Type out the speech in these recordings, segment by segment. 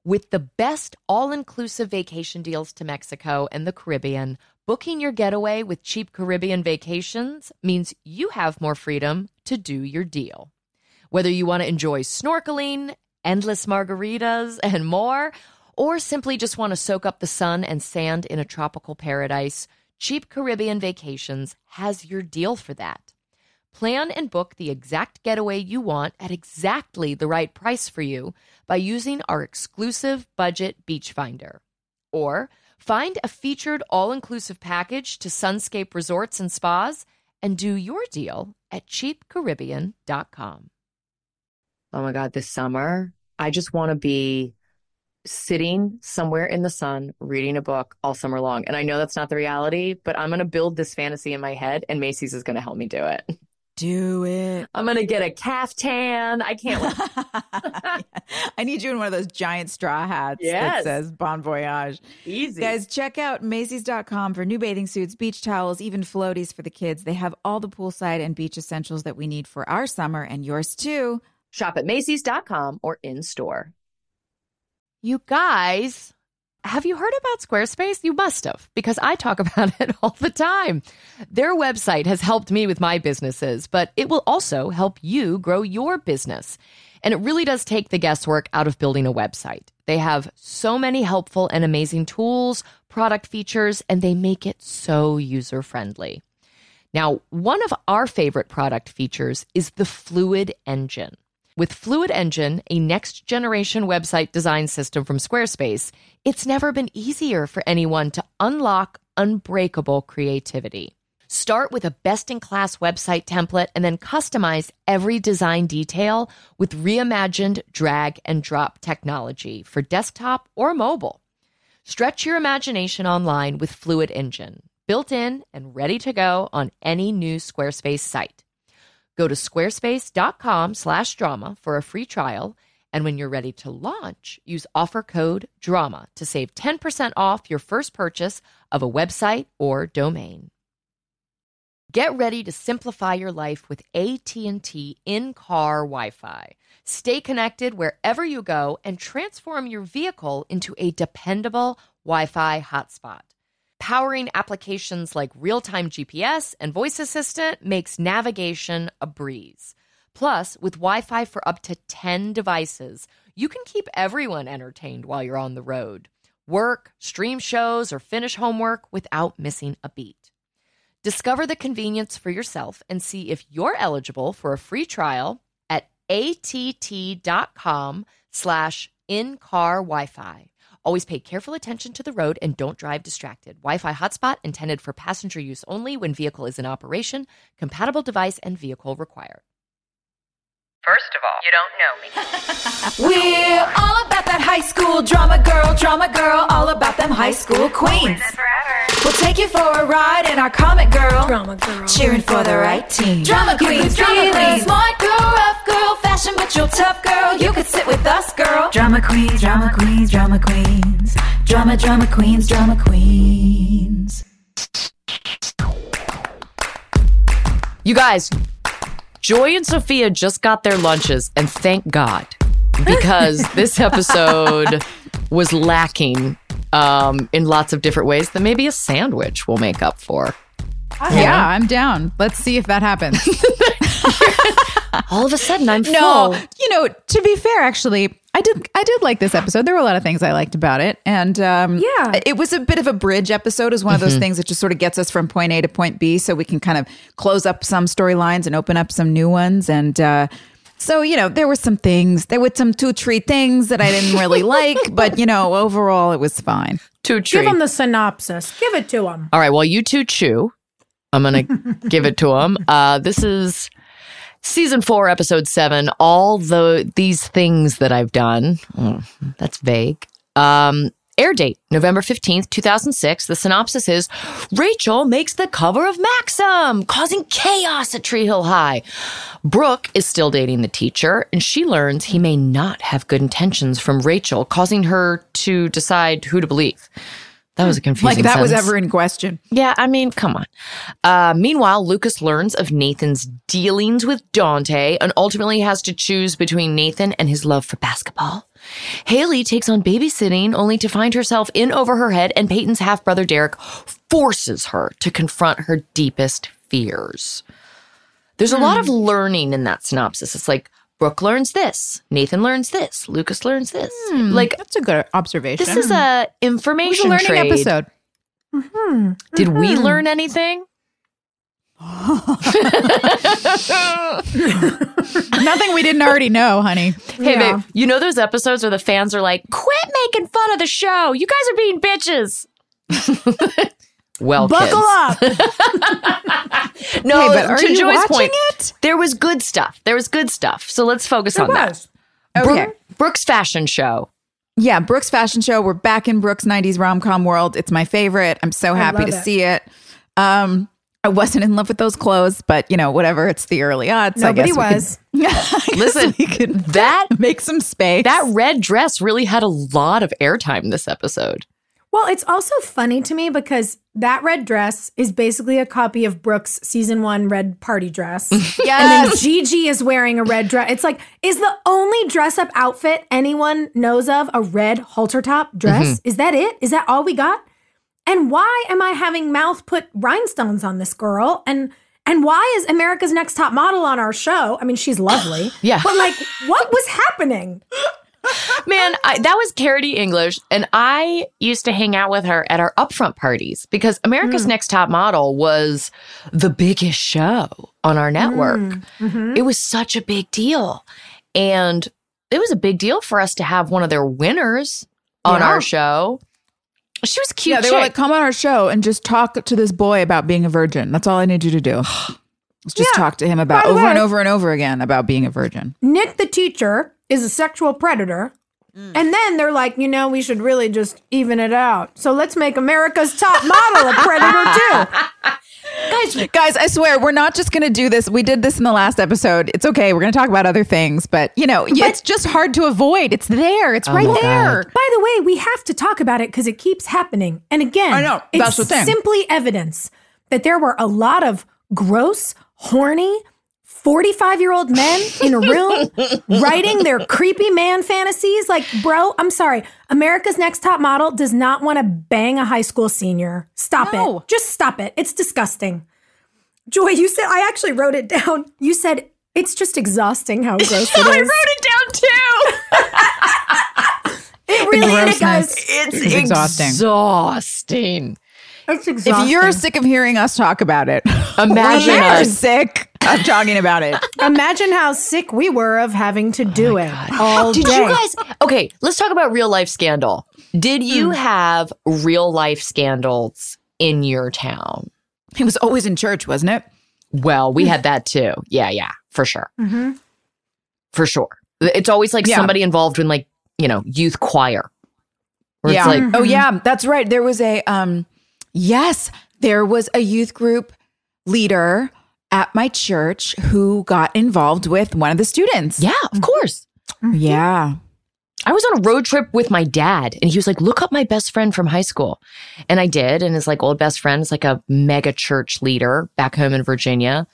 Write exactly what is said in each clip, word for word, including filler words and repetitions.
With the best all-inclusive vacation deals to Mexico and the Caribbean, booking your getaway with Cheap Caribbean Vacations means you have more freedom to do your deal. Whether you want to enjoy snorkeling, endless margaritas, and more, or simply just want to soak up the sun and sand in a tropical paradise, Cheap Caribbean Vacations has your deal for that. Plan and book the exact getaway you want at exactly the right price for you by using our exclusive budget beach finder. Or find a featured all-inclusive package to Sunscape Resorts and Spas and do your deal at cheap caribbean dot com. Oh my God, this summer, I just want to be sitting somewhere in the sun, reading a book all summer long. And I know that's not the reality, but I'm going to build this fantasy in my head, and Macy's is going to help me do it. Do it. I'm going to get a caftan. I can't wait. I need you in one of those giant straw hats Yes. that says Bon Voyage. Easy. Guys, check out Macy's dot com for new bathing suits, beach towels, even floaties for the kids. They have all the poolside and beach essentials that we need for our summer, and yours too. Shop at Macy's dot com or in store. You guys, have you heard about Squarespace? You must have, because I talk about it all the time. Their website has helped me with my businesses, but it will also help you grow your business. And it really does take the guesswork out of building a website. They have so many helpful and amazing tools, product features, and they make it so user-friendly. Now, one of our favorite product features is the Fluid Engine. With Fluid Engine, a next-generation website design system from Squarespace, it's never been easier for anyone to unlock unbreakable creativity. Start with a best-in-class website template and then customize every design detail with reimagined drag-and-drop technology for desktop or mobile. Stretch your imagination online with Fluid Engine, built in and ready to go on any new Squarespace site. Go to squarespace.com slash drama for a free trial, and when you're ready to launch, use offer code DRAMA to save ten percent off your first purchase of a website or domain. Get ready to simplify your life with A T and T in-car Wi-Fi. Stay connected wherever you go and transform your vehicle into a dependable Wi-Fi hotspot. Powering applications like real-time G P S and voice assistant makes navigation a breeze. Plus, with Wi-Fi for up to ten devices, you can keep everyone entertained while you're on the road. Work, stream shows, or finish homework without missing a beat. Discover the convenience for yourself and see if you're eligible for a free trial at att.com slash in-car Wi-Fi. Always pay careful attention to the road and don't drive distracted. Wi-Fi hotspot intended for passenger use only when vehicle is in operation. Compatible device and vehicle required. First of all, you don't know me. We're all about that high school drama girl, drama girl, all about them high school queens. We'll take you for a ride in our comic girl, drama girl, cheering for the right team. Drama queens, drama queens, smart girl, rough girl, fashion but you're tough girl. You could sit with us, girl. Drama queens, drama queens, drama queens, drama, drama queens, drama queens. You guys, Joy and Sophia just got their lunches, and thank God, because this episode was lacking um, in lots of different ways that maybe a sandwich will make up for. Yeah, yeah, I'm down. Let's see if that happens. All of a sudden, I'm no, full. You know, to be fair, actually, I did I did like this episode. There were a lot of things I liked about it. And um, yeah, it was a bit of a bridge episode. It was one of those mm-hmm. things that just sort of gets us from point A to point B so we can kind of close up some storylines and open up some new ones. And uh, so, you know, there were some things, there were some two-tree things that I didn't really like. But, you know, overall, it was fine. Two-tree. Give them the synopsis. Give it to them. All right, while you two chew, I'm going to give it to them. Uh, this is season four, episode seven. All the these things that I've done. Oh, that's vague. Um, air date, November fifteenth, two thousand six. The synopsis is, Rachel makes the cover of Maxim, causing chaos at Tree Hill High. Brooke is still dating the teacher, and she learns he may not have good intentions from Rachel, causing her to decide who to believe. That was a confusing Like that sentence. was ever in question. Yeah, I mean, come on. Uh, meanwhile, Lucas learns of Nathan's dealings with Dante and ultimately has to choose between Nathan and his love for basketball. Haley takes on babysitting only to find herself in over her head, and Peyton's half-brother Derek forces her to confront her deepest fears. There's a lot of learning in that synopsis. It's like, Brooke learns this, Nathan learns this, Lucas learns this. Hmm, like, that's a good observation. this is a It was information a learning trade. episode. Mm-hmm. Did Mm-hmm. we learn anything? Nothing we didn't already know, honey. Hey, Yeah. babe, you know those episodes where the fans are like, quit making fun of the show. You guys are being bitches. Well, Buckle kids. up. No, Hey, but are to you Joy's watching point, it? there was good stuff. There was good stuff. So let's focus on that. was. Okay. Brooke- Brooke's fashion show. Yeah, Brooke's fashion show. We're back in Brooke's nineties rom-com world. It's my favorite. I'm so happy love to it. see it. Um, I wasn't in love with those clothes, but you know, whatever. It's the early odds. Nobody I was. guess we could, Listen, we could that make some space. that red dress really had a lot of airtime this episode. Well, it's also funny to me because that red dress is basically a copy of Brooke's season one red party dress. And then yes. Gigi is wearing a red dress. It's like, is the only dress up outfit anyone knows of a red halter top dress? Is that it? Is that all we got? And why am I having mouth put rhinestones on this girl? And and why is America's Next Top Model on our show? I mean, she's lovely. Yeah. But like, what was happening? Man, I, that was Carity English, and I used to hang out with her at our upfront parties because America's Next Top Model was the biggest show on our network. Mhm. It was such a big deal. And it was a big deal for us to have one of their winners on Yeah. our show. She was a cute Yeah, they chick. were like, come on our show and just talk to this boy about being a virgin. That's all I need you to do. Just Yeah. talk to him about By the over and way- over and over again about being a virgin. Nick the teacher is a sexual predator. And then they're like, you know, we should really just even it out. So let's make America's Top Model a predator too. Guys, guys, I swear we're not just going to do this. We did this in the last episode. It's okay. We're going to talk about other things, but you know, it's just hard to avoid. It's there. It's right my there. By the way, we have to talk about it because it keeps happening. And again, I know. it's That's the thing. simply evidence that there were a lot of gross, horny, forty-five-year-old men in a room writing their creepy man fantasies. Like, bro, I'm sorry. America's Next Top Model does not want to bang a high school senior. Stop No. it. Just stop it. It's disgusting. Joy, you said, I actually wrote it down. You said, it's just exhausting how gross it is. I wrote it down too. It really is, guys. grossness. It's It's exhausting. exhausting. It's exhausting. If you're sick of hearing us talk about it, Imagine we are us. sick of talking about it. Imagine how sick we were of having to do it all Did day. you guys? Okay, let's talk about real life scandal. Did you have real life scandals in your town? He was always in church, wasn't it? Well, we had that too. Yeah, yeah, for sure. Mhm. For sure. It's always like Yeah. somebody involved in like, you know, youth choir. Where Yeah. it's like, Oh yeah, that's right. There was a um yes, there was a youth group leader at my church who got involved with one of the students. yeah, of course. Yeah. I was on a road trip with my dad and he was like, look up my best friend from high school. And I did. And his like old best friend is like a mega church leader back home in Virginia.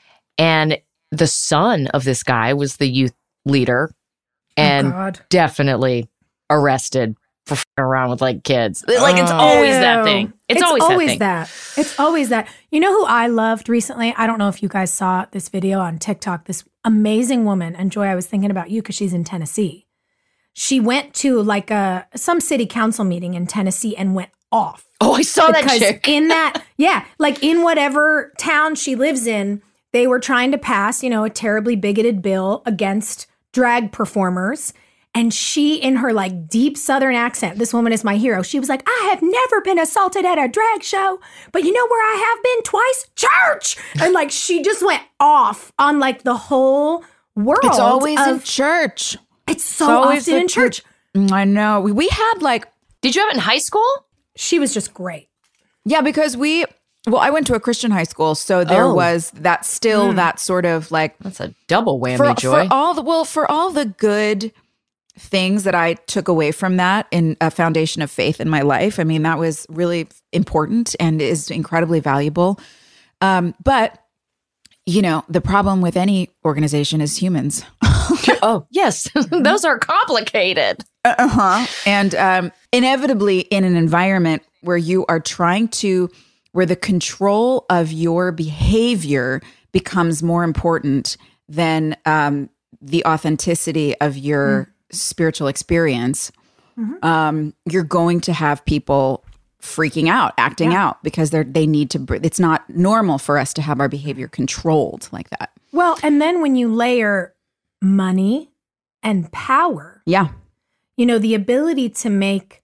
And the son of this guy was the youth leader and Oh, God. definitely arrested for f***ing around with like kids. Like it's always that Ew. thing. It's, always, that thing. that. It's always that. You know who I loved recently? I don't know if you guys saw this video on TikTok. This amazing woman, and Joy, I was thinking about you because she's in Tennessee. She went to like a some city council meeting in Tennessee and went off. Oh, I saw that Because chick. in that, yeah, like in whatever town she lives in, they were trying to pass, you know, a terribly bigoted bill against drag performers. And she, in her like deep Southern accent, this woman is my hero. She was like, I have never been assaulted at a drag show, but you know where I have been twice? Church. And like, she just went off on like the whole world. It's always in of, church. it's so It's always often the- in church. I know. We, we had like Did you have it in high school? She was just great. yeah, because we well, I went to a Christian high school, so there Oh. was that still that sort of like That's a double whammy, for, Joy. for all the well for all the good things that I took away from that in a foundation of faith in my life. I mean, that was really important and is incredibly valuable. Um, but you know, the problem with any organization is humans. Oh, yes. Those are complicated. Uh-huh. And um, inevitably in an environment where you are trying to, where the control of your behavior becomes more important than um, the authenticity of your mm. spiritual experience, mm-hmm. um, you're going to have people freaking out, acting yeah. out because they're they need to. It's not normal for us to have our behavior controlled like that. Well, and then when you layer money and power, yeah, you know, the ability to make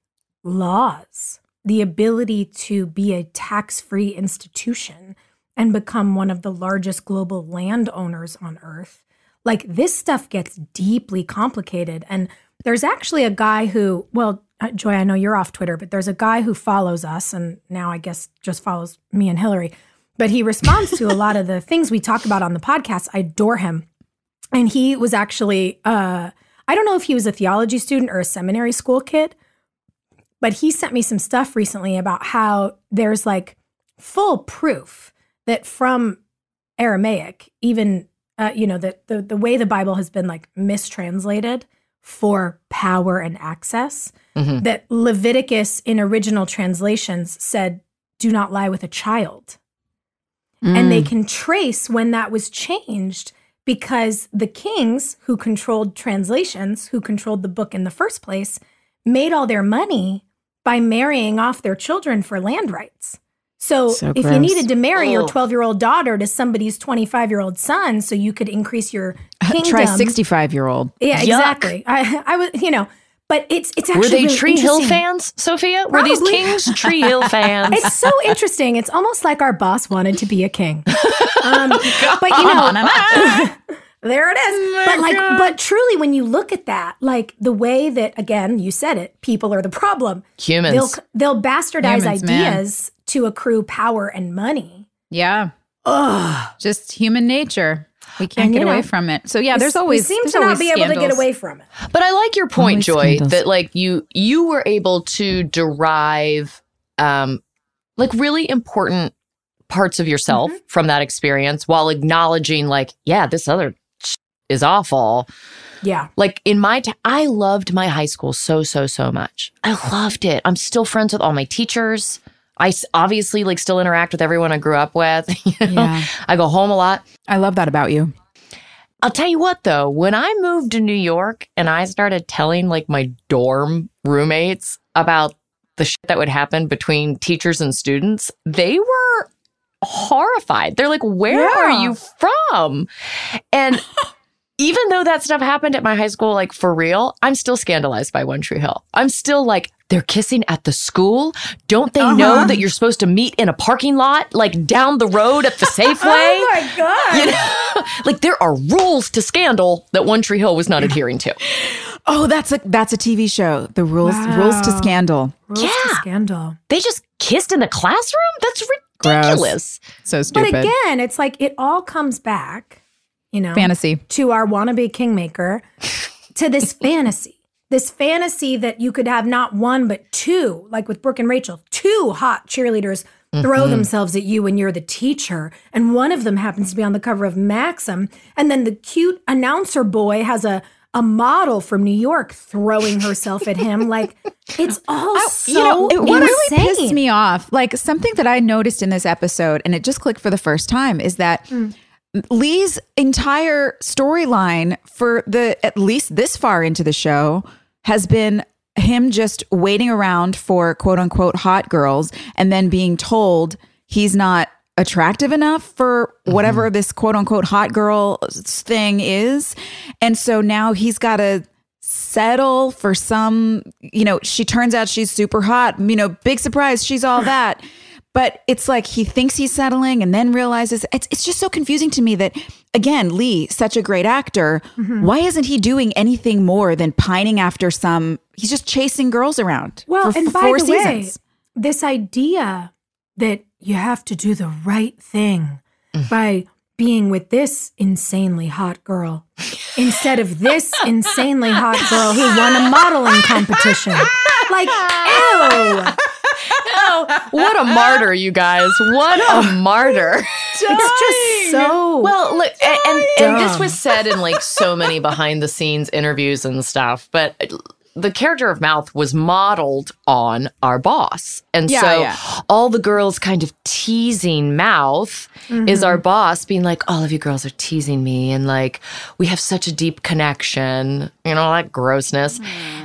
laws, the ability to be a tax-free institution and become one of the largest global landowners on Earth. Like, this stuff gets deeply complicated. And there's actually a guy who, well, Joy, I know you're off Twitter, but there's a guy who follows us and now I guess just follows me and Hillary. But he responds to a lot of the things we talk about on the podcast. I adore him. And he was actually, uh, I don't know if he was a theology student or a seminary school kid, but he sent me some stuff recently about how there's like full proof that from Aramaic, even, uh, you know, that the, the way the Bible has been like mistranslated for power and access, mm-hmm. that Leviticus in original translations said, do not lie with a child. Mm. And they can trace when that was changed because the kings who controlled translations, who controlled the book in the first place, made all their money by marrying off their children for land rights. So, so if gross. you needed to marry oh. your twelve-year-old daughter to somebody's twenty-five-year-old son so you could increase your kingdom. Try sixty-five-year-old. Yeah, Yuck. exactly. I, I was, you know, but it's it's actually Were they really Tree Hill interesting. fans, Sophia? Were Probably. these kings Tree Hill fans? It's so interesting. It's almost like our boss wanted to be a king. Um, but you know, there it is. But like, but truly, when you look at that, like the way that, again, you said it, people are the problem. Humans. They'll they'll bastardize Humans, ideas man. to accrue power and money. Yeah. Ugh. Just human nature. We can't And, get you know, away from it. So yeah, there's we always seem there's to not always be able to get scandals. away from it. But I like your point, Always Joy, scandals. that like you you were able to derive um like really important parts of yourself Mm-hmm. from that experience while acknowledging like, yeah, this other sh- is awful. Yeah. Like in my time, I loved my high school so, so, so much. I loved it. I'm still friends with all my teachers. I s- obviously like still interact with everyone I grew up with. You know? Yeah. I go home a lot. I love that about you. I'll tell you what, though, when I moved to New York and I started telling like my dorm roommates about the shit that would happen between teachers and students, they were horrified. They're like, where Yeah. are you from? And even though that stuff happened at my high school, like for real, I'm still scandalized by One Tree Hill. I'm still like, they're kissing at the school? Don't they Uh-huh. know that you're supposed to meet in a parking lot, like down the road at the Safeway? Oh my God. You know, like there are rules to scandal that One Tree Hill was not adhering to. Oh, that's a that's a T V show. The rules Wow. rules to scandal. Rules to Yeah. scandal. They just kissed in the classroom? That's ridiculous. So stupid. But again, it's like it all comes back, you know, Fantasy. to our wannabe kingmaker, to this fantasy. This fantasy that you could have not one, but two, like with Brooke and Rachel, two hot cheerleaders throw Mm-hmm. themselves at you when you're the teacher. And one of them happens to be on the cover of Maxim. And then the cute announcer boy has a, a model from New York throwing herself at him. Like, it's all so you know, it, what really insane. pissed me off, like something that I noticed in this episode, and it just clicked for the first time, is that Mm. Lee's entire storyline for the at least this far into the show has been him just waiting around for quote unquote hot girls and then being told he's not attractive enough for whatever mm-hmm. this quote unquote hot girl thing is. And so now he's got to settle for some, you know, she turns out she's super hot, you know, big surprise, she's all that. But it's like he thinks he's settling and then realizes it's it's just so confusing to me that, again, Lee, such a great actor, mm-hmm. why isn't he doing anything more than pining after some, he's just chasing girls around Well, for and f- by four the seasons. way, this idea that you have to do the right thing by being with this insanely hot girl instead of this insanely hot girl who won a modeling competition. Like, ew. Oh, what a martyr, you guys. What a martyr. It's just so Well, look, and, and, and this was said in like so many behind the scenes interviews and stuff, but the character of Mouth was modeled on our boss. And Yeah, so yeah. all the girls kind of teasing Mouth is our boss being like, all of you girls are teasing me. And like, we have such a deep connection, you know, that grossness.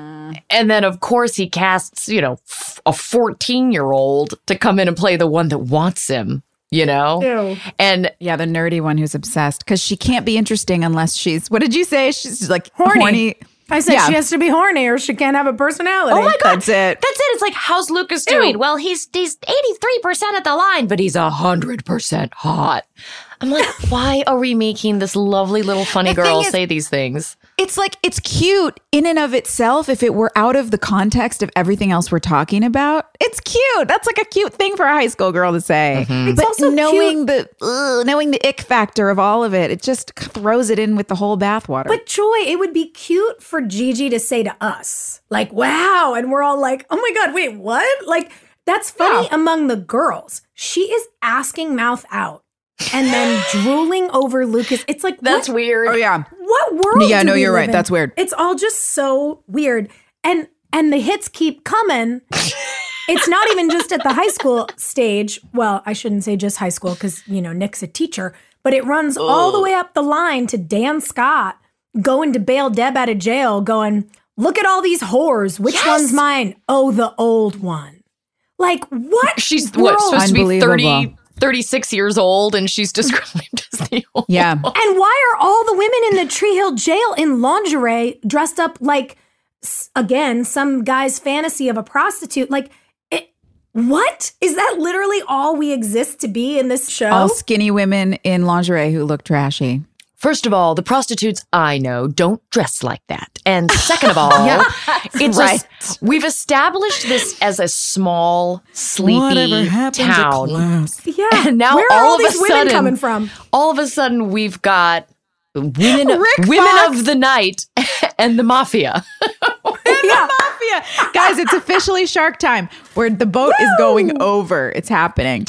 And then, of course, he casts, you know, f- a fourteen-year-old to come in and play the one that wants him, you know? Ew. And Yeah, the nerdy one who's obsessed because she can't be interesting unless she's. What did you say? She's like Horny. horny. I said Yeah. she has to be horny or she can't have a personality. oh my God, That's it. That's it. It's like, how's Lucas doing? Well, he's he's eighty-three percent at the line, but he's one hundred percent hot. I'm like, why are we making this lovely little funny The thing girl is- say these things? It's like it's cute in and of itself. If it were out of the context of everything else we're talking about, it's cute. That's like a cute thing for a high school girl to say. It's But also knowing the ugh, knowing the ick factor of all of it, it just throws it in with the whole bathwater. But Joy, it would be cute for Gigi to say to us, like, wow. And we're all like, oh my God, wait, what? Like, that's funny Yeah. among the girls. She is asking Mouth out and then drooling over Lucas. It's like, That's what, weird. oh yeah, what world? Yeah, do no, we you're live right. in? That's weird. It's all just so weird. And and the hits keep coming. It's not even just at the high school stage. Well, I shouldn't say just high school because, you know, Nick's a teacher, but it runs all the way up the line to Dan Scott going to bail Deb out of jail, going, look at all these whores. Which Yes. one's mine? Oh, the old one. Like, what? She's world? what, supposed to be Unbelievable. thirty, thirty-six years old, and she's described as the old yeah. And why are all the women in the Tree Hill jail in lingerie dressed up like, s- again, some guy's fantasy of a prostitute? Like, it, what? Is that literally all we exist to be in this show? All skinny women in lingerie who look trashy. First of all, the prostitutes I know don't dress like that. And second of all, it's right. a, we've established this as a small, sleepy town. yeah. And now Where all are all of these a women sudden, coming from? All of a sudden, we've got women, Rick women Fox. of the night and the mafia. Yeah. Mafia. Guys, it's officially Shark Time where the boat is going over. It's happening.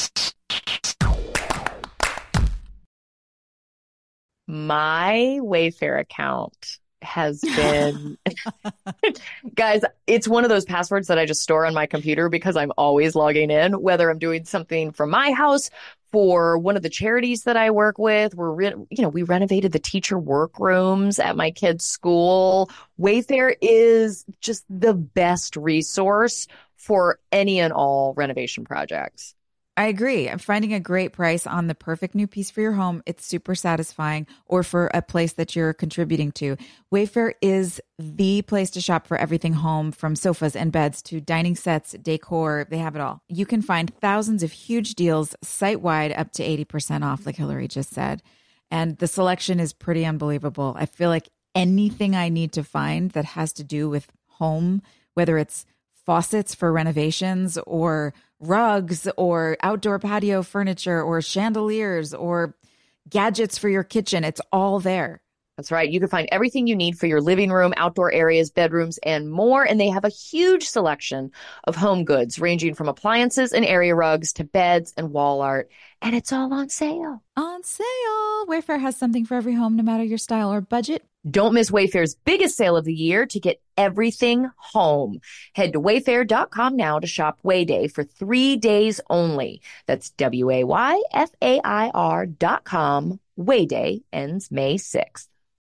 My Wayfair account has been, guys, it's one of those passwords that I just store on my computer because I'm always logging in, whether I'm doing something from my house, for one of the charities that I work with. We're, re- you know, we renovated the teacher workrooms at my kids' school. Wayfair is just the best resource for any and all renovation projects. I agree. I'm finding a great price on the perfect new piece for your home. It's super satisfying, or for a place that you're contributing to. Wayfair is the place to shop for everything home, from sofas and beds to dining sets, decor. They have it all. You can find thousands of huge deals site-wide, up to eighty percent off, like Hillary just said. And the selection is pretty unbelievable. I feel like anything I need to find that has to do with home, whether it's faucets for renovations or rugs or outdoor patio furniture or chandeliers or gadgets for your kitchen, it's all there. That's right. You can find everything you need for your living room, outdoor areas, bedrooms, and more. And they have a huge selection of home goods, ranging from appliances and area rugs to beds and wall art. And it's all on sale. On sale. Wayfair has something for every home, no matter your style or budget. Don't miss Wayfair's biggest sale of the year to get everything home. Head to wayfair dot com now to shop Wayday for three days only. That's W A Y F A I R dot com. Wayday ends May sixth.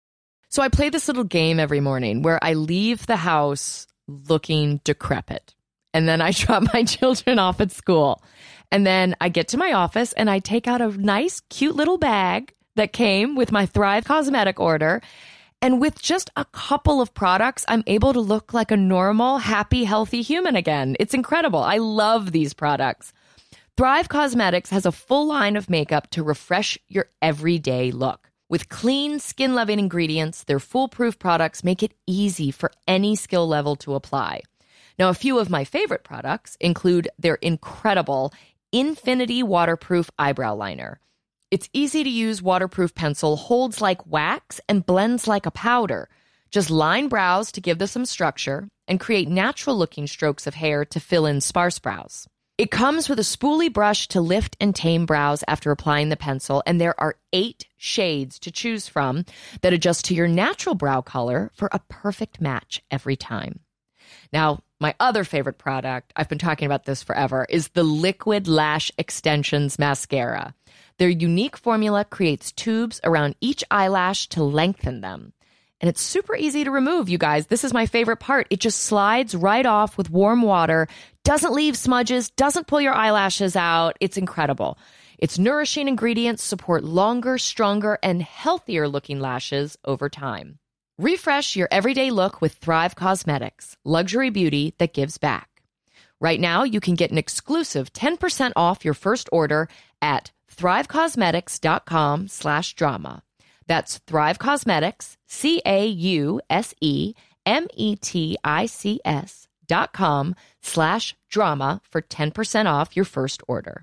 So I play this little game every morning where I leave the house looking decrepit. And then I drop my children off at school. And then I get to my office and I take out a nice, cute little bag that came with my Thrive Cosmetic order. And with just a couple of products, I'm able to look like a normal, happy, healthy human again. It's incredible. I love these products. Thrive Cosmetics has a full line of makeup to refresh your everyday look. With clean, skin-loving ingredients, their foolproof products make it easy for any skill level to apply. Now, a few of my favorite products include their incredible Infinity Waterproof Eyebrow Liner. Its easy-to-use waterproof pencil holds like wax and blends like a powder. Just line brows to give them some structure and create natural-looking strokes of hair to fill in sparse brows. It comes with a spoolie brush to lift and tame brows after applying the pencil, and there are eight shades to choose from that adjust to your natural brow color for a perfect match every time. Now, my other favorite product, I've been talking about this forever, is the Liquid Lash Extensions Mascara. Their unique formula creates tubes around each eyelash to lengthen them. And it's super easy to remove, you guys. This is my favorite part. It just slides right off with warm water, doesn't leave smudges, doesn't pull your eyelashes out. It's incredible. Its nourishing ingredients support longer, stronger, and healthier looking lashes over time. Refresh your everyday look with Thrive Cosmetics, luxury beauty that gives back. Right now, you can get an exclusive ten percent off your first order at thrivecosmetics.com slash drama. That's Thrive Cosmetics, C A U S E M E T I C S dot com slash drama for ten percent off your first order.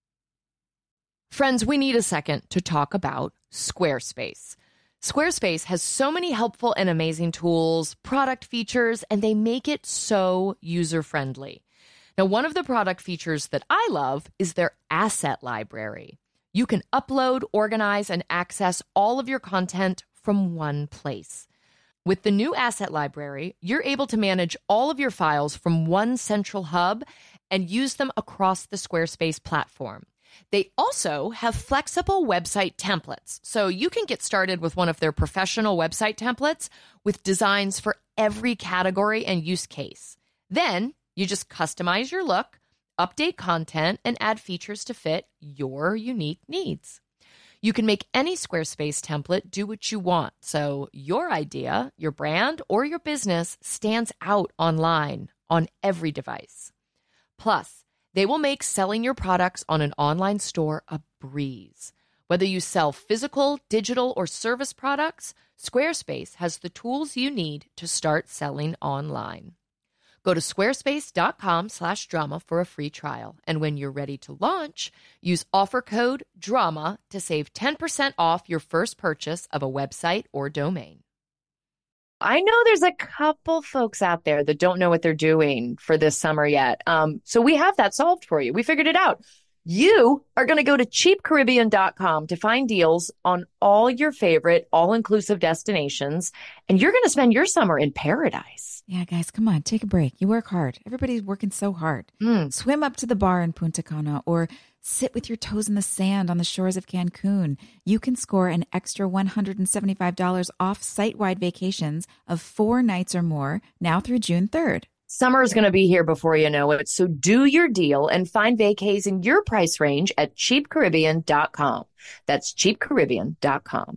Friends, we need a second to talk about Squarespace. Squarespace has so many helpful and amazing tools, product features, and they make it so user-friendly. Now, one of the product features that I love is their asset library. You can upload, organize, and access all of your content from one place. With the new asset library, you're able to manage all of your files from one central hub and use them across the Squarespace platform. They also have flexible website templates, so you can get started with one of their professional website templates with designs for every category and use case. Then you just customize your look, update content, and add features to fit your unique needs. You can make any Squarespace template do what you want, so your idea, your brand, or your business stands out online on every device. Plus, they will make selling your products on an online store a breeze. Whether you sell physical, digital, or service products, Squarespace has the tools you need to start selling online. Go to squarespace.com slash drama for a free trial. And when you're ready to launch, use offer code DRAMA to save ten percent off your first purchase of a website or domain. I know there's a couple folks out there that don't know what they're doing for this summer yet. Um, so we have that solved for you. We figured it out. You are going to go to cheap caribbean dot com to find deals on all your favorite all-inclusive destinations, and you're going to spend your summer in paradise. Yeah, guys, come on, take a break. You work hard. Everybody's working so hard. Mm. Swim up to the bar in Punta Cana or sit with your toes in the sand on the shores of Cancun. You can score an extra one hundred seventy-five dollars off site-wide vacations of four nights or more now through June third. Summer is going to be here before you know it, so do your deal and find vacays in your price range at cheap caribbean dot com. That's cheap caribbean dot com.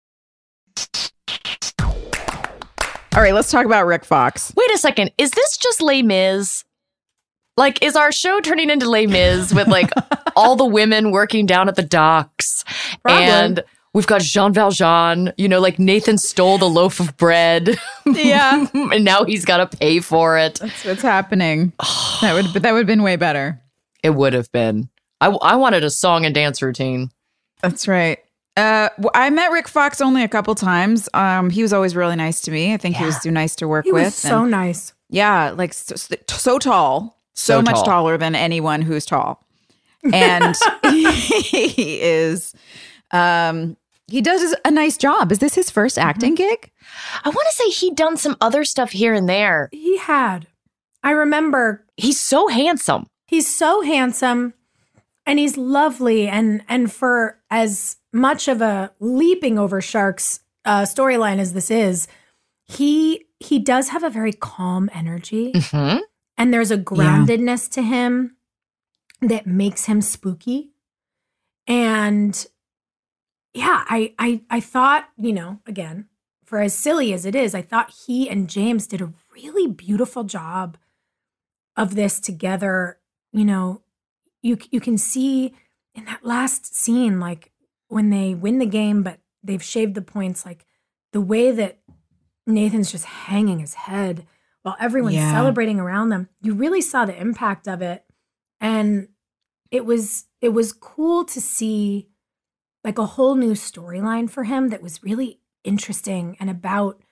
All right, let's talk about Rick Fox. Wait a second. Is this just Les Mis? Like, is our show turning into Les Mis with, like, all the women working down at the docks? Probably. And we've got Jean Valjean, you know, like Nathan stole the loaf of bread. Yeah. And now he's got to pay for it. That's what's happening. that would but that would have been way better. It would have been. I, I wanted a song and dance routine. That's right. Uh, well, I met Rick Fox only a couple times. Um, he was always really nice to me. I think Yeah. he was too nice to work He with. was so and, nice. yeah, like so, so tall, so, So much tall. taller than anyone who's tall. And he is, um, he does a nice job. Is this his first acting gig? I want to say he'd done some other stuff here and there. He had. I remember He's so handsome. he's so handsome and he's lovely. And and for as much of a leaping over sharks uh, storyline as this is, he he does have a very calm energy. Mm-hmm. And there's a groundedness to him that makes him spooky. And yeah, I, I I thought, you know, again, for as silly as it is, I thought he and James did a really beautiful job of this together. You know, you you can see in that last scene, like when they win the game, but they've shaved the points, like the way that Nathan's just hanging his head while everyone's Yeah. celebrating around them. You really saw the impact of it. And it was it was cool to see like a whole new storyline for him that was really interesting and about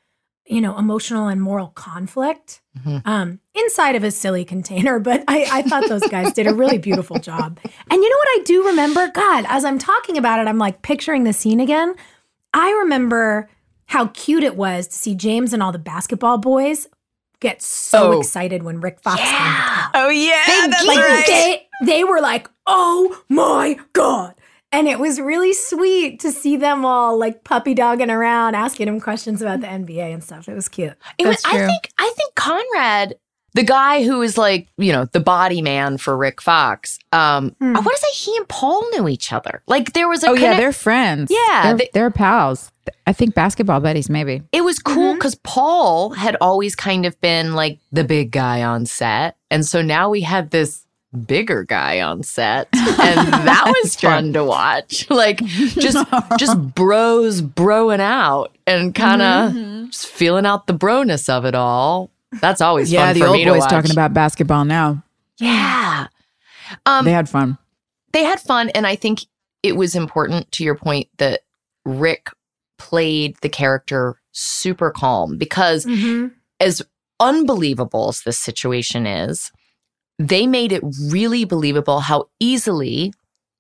you know, emotional and moral conflict Mhm. um, inside of a silly container. But I, I thought those guys did a really beautiful job. And you know what I do remember? God, as I'm talking about it, I'm like picturing the scene again. I remember how cute it was to see James and all the basketball boys get so Oh. excited when Rick Fox came to town. Oh yeah, that's Like right. they, they were like, oh my God. And it was really sweet to see them all like puppy dogging around, asking him questions about the N B A and stuff. It was cute. It was, That's I true. think I think Conrad, the guy who is like, you know, the body man for Rick Fox. Um, Hmm. I want to say he and Paul knew each other. Like there was a Oh yeah, connect- they're friends. Yeah, they're, they- they're pals. I think basketball buddies, maybe. It was cool because Paul had always kind of been like the big guy on set. And so now we had this bigger guy on set. And that was true. fun to watch. Like just just bros broing out and kind of just feeling out the broness of it all. That's always Yeah, fun the for old me to boys watch. talking about basketball now. Yeah. Um, They had fun. they had fun, and I think it was important to your point that Rick played the character super calm because Mm-hmm. as unbelievable as this situation is, they made it really believable how easily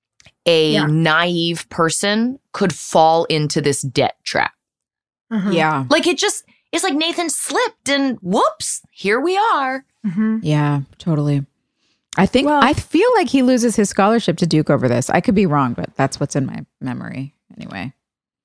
a Yeah. naive person could fall into this debt trap. Mm-hmm. Yeah, Like it just, it's like Nathan slipped and whoops, here we are. Mm-hmm. yeah, totally. I think Well- I feel like he loses his scholarship to Duke over this. I could be wrong, but that's what's in my memory anyway.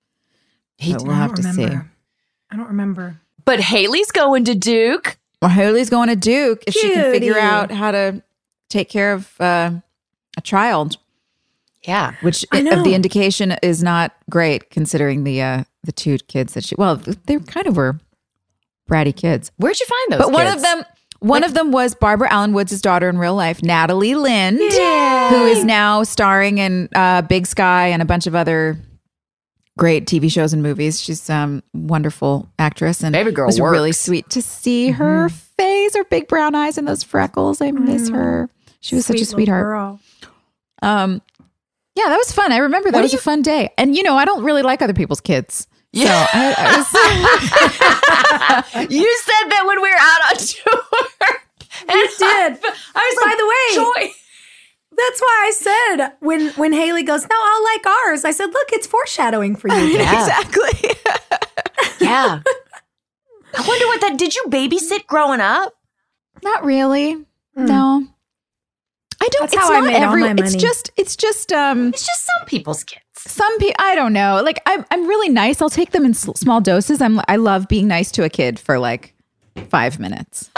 He- But we'll have to see. I don't remember. But Haley's going to Duke. Well, Haley's going to Duke if she can figure Cutie. out how to take care of uh, a child, Yeah. which I uh, know. the indication is not great considering the uh, the two kids that she. Well, they kind of were bratty kids, Where'd you find those but one kids? of them. One of them was Barbara Allen Woods' daughter in real life, Natalie Lind, who is now starring in uh, Big Sky and a bunch of other great T V shows and movies. She's a um, wonderful actress, and Baby girl it was really works. sweet to see her face, her big brown eyes, and those freckles. I miss her. She was such a Sweet little sweetheart. girl. Um, yeah, that was fun. I remember that What do was you- a fun day. And you know, I don't really like other people's kids. Yeah. So I, I was, You said that when we were out on tour. You did. I was By like, the way, Joy. that's why I said when when Haley goes, no, I'll like ours. I said, look, it's foreshadowing for you. Yeah. exactly. Yeah. I wonder what that, did you babysit growing up? Not really. No. I don't. That's it's how I not made all every, my It's money. just. It's just. Um. It's just some people's kids. Some people. I don't know. Like I'm. I'm really nice. I'll take them in s- small doses. I'm. I love being nice to a kid for like five minutes.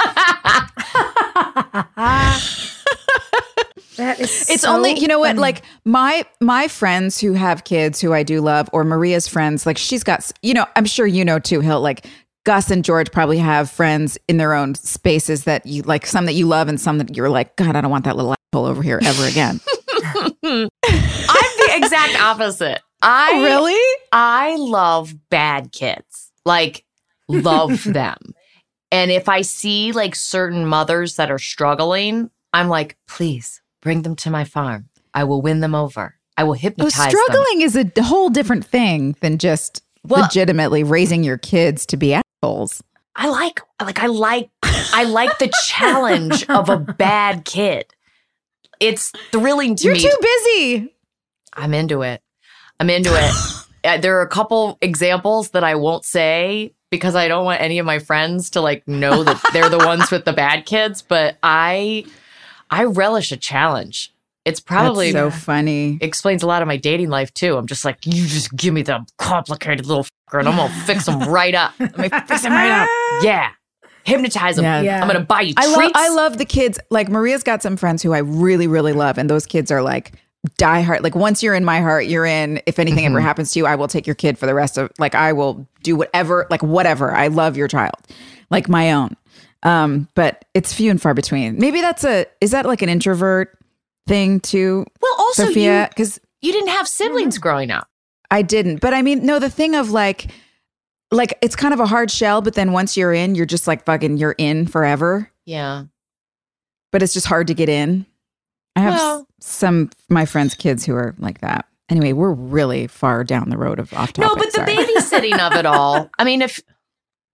That is It's so only, you know what, funny. like my my friends who have kids who I do love, or Maria's friends, like she's got, s- you know, I'm sure you know too, Hill, like Gus and George probably have friends in their own spaces that you like, some that you love and some that you're like, God, I don't want that little asshole over here ever again. I'm the exact opposite. I Oh, really? I love bad kids. Like, love them. And if I see like certain mothers that are struggling, I'm like, please bring them to my farm. I will win them over. I will Oh, hypnotize them. struggling is a d- whole different thing than just Well- legitimately raising your kids to be assholes. I like like I like I like the challenge of a bad kid. It's thrilling to You're me. too busy. I'm into it. I'm into it. Uh, there are a couple examples that I won't say because I don't want any of my friends to like know that they're the ones with the bad kids, but I I relish a challenge. It's probably That's so funny. explains a lot of my dating life too. I'm just like, you just give me the complicated little fucker and I'm gonna fix them right up. Let me fix them right up. Yeah. Hypnotize them. Yeah. Yeah. I'm gonna buy you I treats. love I love the kids. Like Maria's got some friends who I really, really love. And those kids are like die hard. Like once you're in my heart, you're in. If anything ever happens to you, I will take your kid for the rest of like I will do whatever, like whatever. I love your child. Like my own. Um, but it's few and far between. Maybe that's a is that like an introvert thing too, well, also Sophia? you, Because you didn't have siblings growing up. I didn't. But I mean, no, the thing of like like it's kind of a hard shell, but then once you're in, you're just like fucking you're in forever. Yeah. But it's just hard to get in. I have Well- s- some of my friends' kids who are like that. Anyway, we're really far down the road of off topic. No, but the sorry. babysitting of it all. I mean, if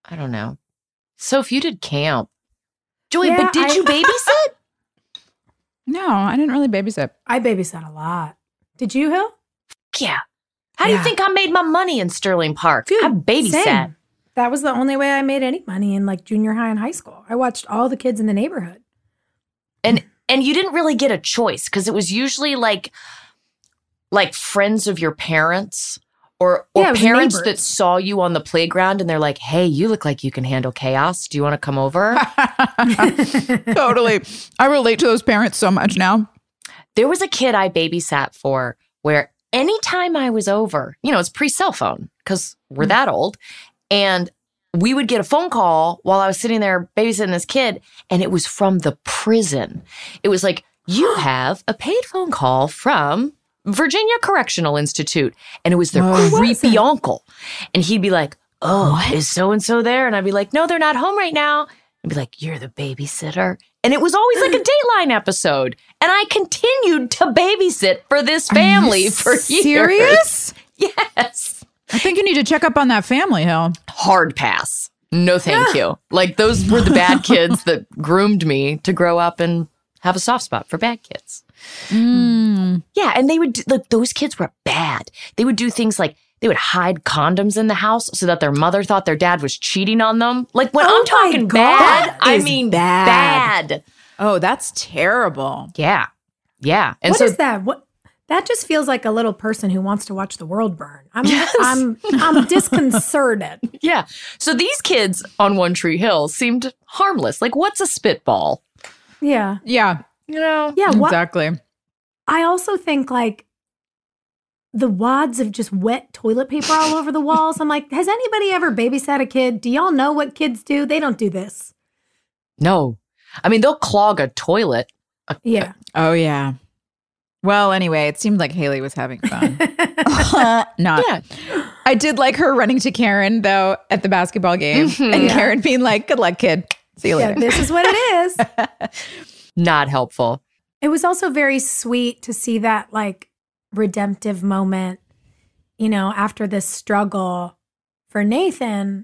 I don't know. Soph, you did camp. Joy, Yeah, but did I- you babysit? No, I didn't really babysit. I babysat a lot. Did you, Hill? Yeah. How do Yeah. you think I made my money in Sterling Park? I babysat. Same. That was the only way I made any money in like junior high and high school. I watched all the kids in the neighborhood. And and you didn't really get a choice because it was usually like like friends of your parents or or Yeah, it was parents neighbors. that saw you on the playground and they're like, "Hey, you look like you can handle chaos. Do you want to come over?" Totally. I relate to those parents so much now. There was a kid I babysat for where anytime I was over, you know, it's pre-cell phone because we're Mm. that old, and we would get a phone call while I was sitting there babysitting this kid, and it was from the prison. It was like, you have a paid phone call from Virginia Correctional Institute. And it was their Oh. creepy uncle. And he'd be like, oh, is so-and-so there? And I'd be like, no, they're not home right now. I'd be like, you're the babysitter. And it was always like a Dateline episode. And I continued to babysit for this family for years. Serious? Yes. I think you need to check up on that family, Hill. Hard pass. No, thank you. Like those were the bad kids that groomed me to grow up and have a soft spot for bad kids. Mm. Yeah, and they would do, like those kids were bad. They would do things like they would hide condoms in the house so that their mother thought their dad was cheating on them. Like when Oh I'm my talking God. bad, That I is mean bad. bad. Oh, that's terrible. Yeah, yeah. And What so is that? What that just feels like a little person who wants to watch the world burn. I'm Yes. I'm I'm disconcerted. yeah, so these kids on One Tree Hill seemed harmless. Like, what's a spitball? Yeah. Yeah, You know? Yeah. What exactly. I also think like the wads of just wet toilet paper all over the walls. I'm like, has anybody ever babysat a kid? Do y'all know what kids do? They don't do this. No, I mean they'll clog a toilet. Yeah. Oh, yeah. Well, anyway, it seemed like Haley was having fun. Not. Yeah, I did like her running to Karen, though, at the basketball game. Mhm. And Yeah. Karen being like, good luck, kid. See you Yeah, later. this is what it is. not helpful. It was also very sweet to see that like redemptive moment, you know, after this struggle for Nathan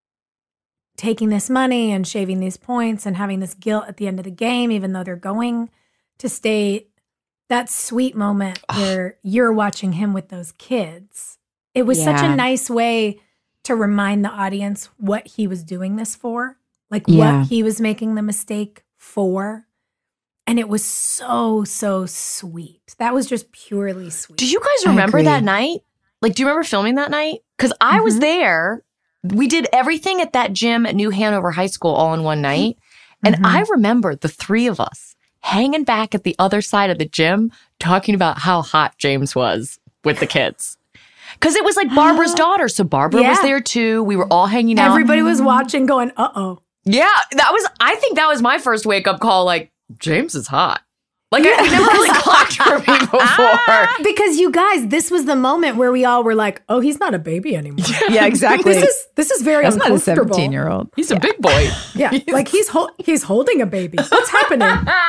taking this money and shaving these points and having this guilt at the end of the game, even though they're going to state. That sweet moment where you're watching him with those kids. It was such Yeah. a nice way to remind the audience what he was doing this for, like Yeah. what he was making the mistake for. And it was so, so sweet. That was just purely sweet. Do you guys I remember that agree. night? Like, do you remember filming that night? Because I was Mhm. there. We did everything at that gym at New Hanover High School all in one night. And Mhm. I remember the three of us hanging back at the other side of the gym talking about how hot James was with the kids. Because it was like Barbara's daughter. So Barbara was Yeah. there too. We were all hanging out. Everybody was watching going, uh-oh. Yeah, that was, I think that was my first wake up call. Like, James is hot. Like, I, I never really clocked for me before. Because you guys, this was the moment where we all were like, oh, he's not a baby anymore. Yeah, exactly. This is this is very That's not a uncomfortable. seventeen-year-old. He's a big boy. Yeah, like he's hol- he's holding a baby. What's happening?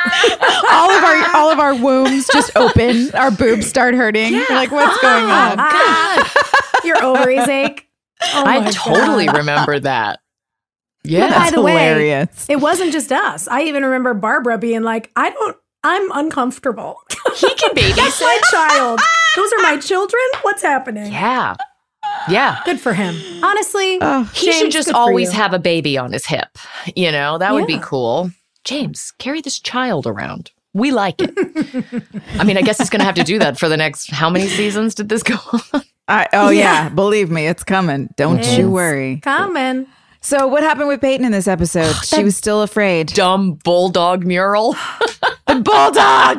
all of our all of our wombs just open. Our boobs start hurting. We're like, what's going on? God. Your ovaries ache. Oh I my totally God. remember that. But Yeah. by That's the way, hilarious. it wasn't just us. I even remember Barbara being like, I don't, I'm uncomfortable. He can That's babysit. my child. Those are my children. What's happening? Yeah. Yeah. Good for him. Honestly, Oh, He James, should just good for always you. have a baby on his hip. You know, that would be Yeah. cool. James, carry this child around. We like it. I mean, I guess he's going to have to do that for the next, how many seasons did this go on? I, oh Yeah. yeah. Believe me, it's coming. Don't It's you worry. coming. So, what happened with Peyton in this episode? She was still afraid. Dumb bulldog mural. The bulldog.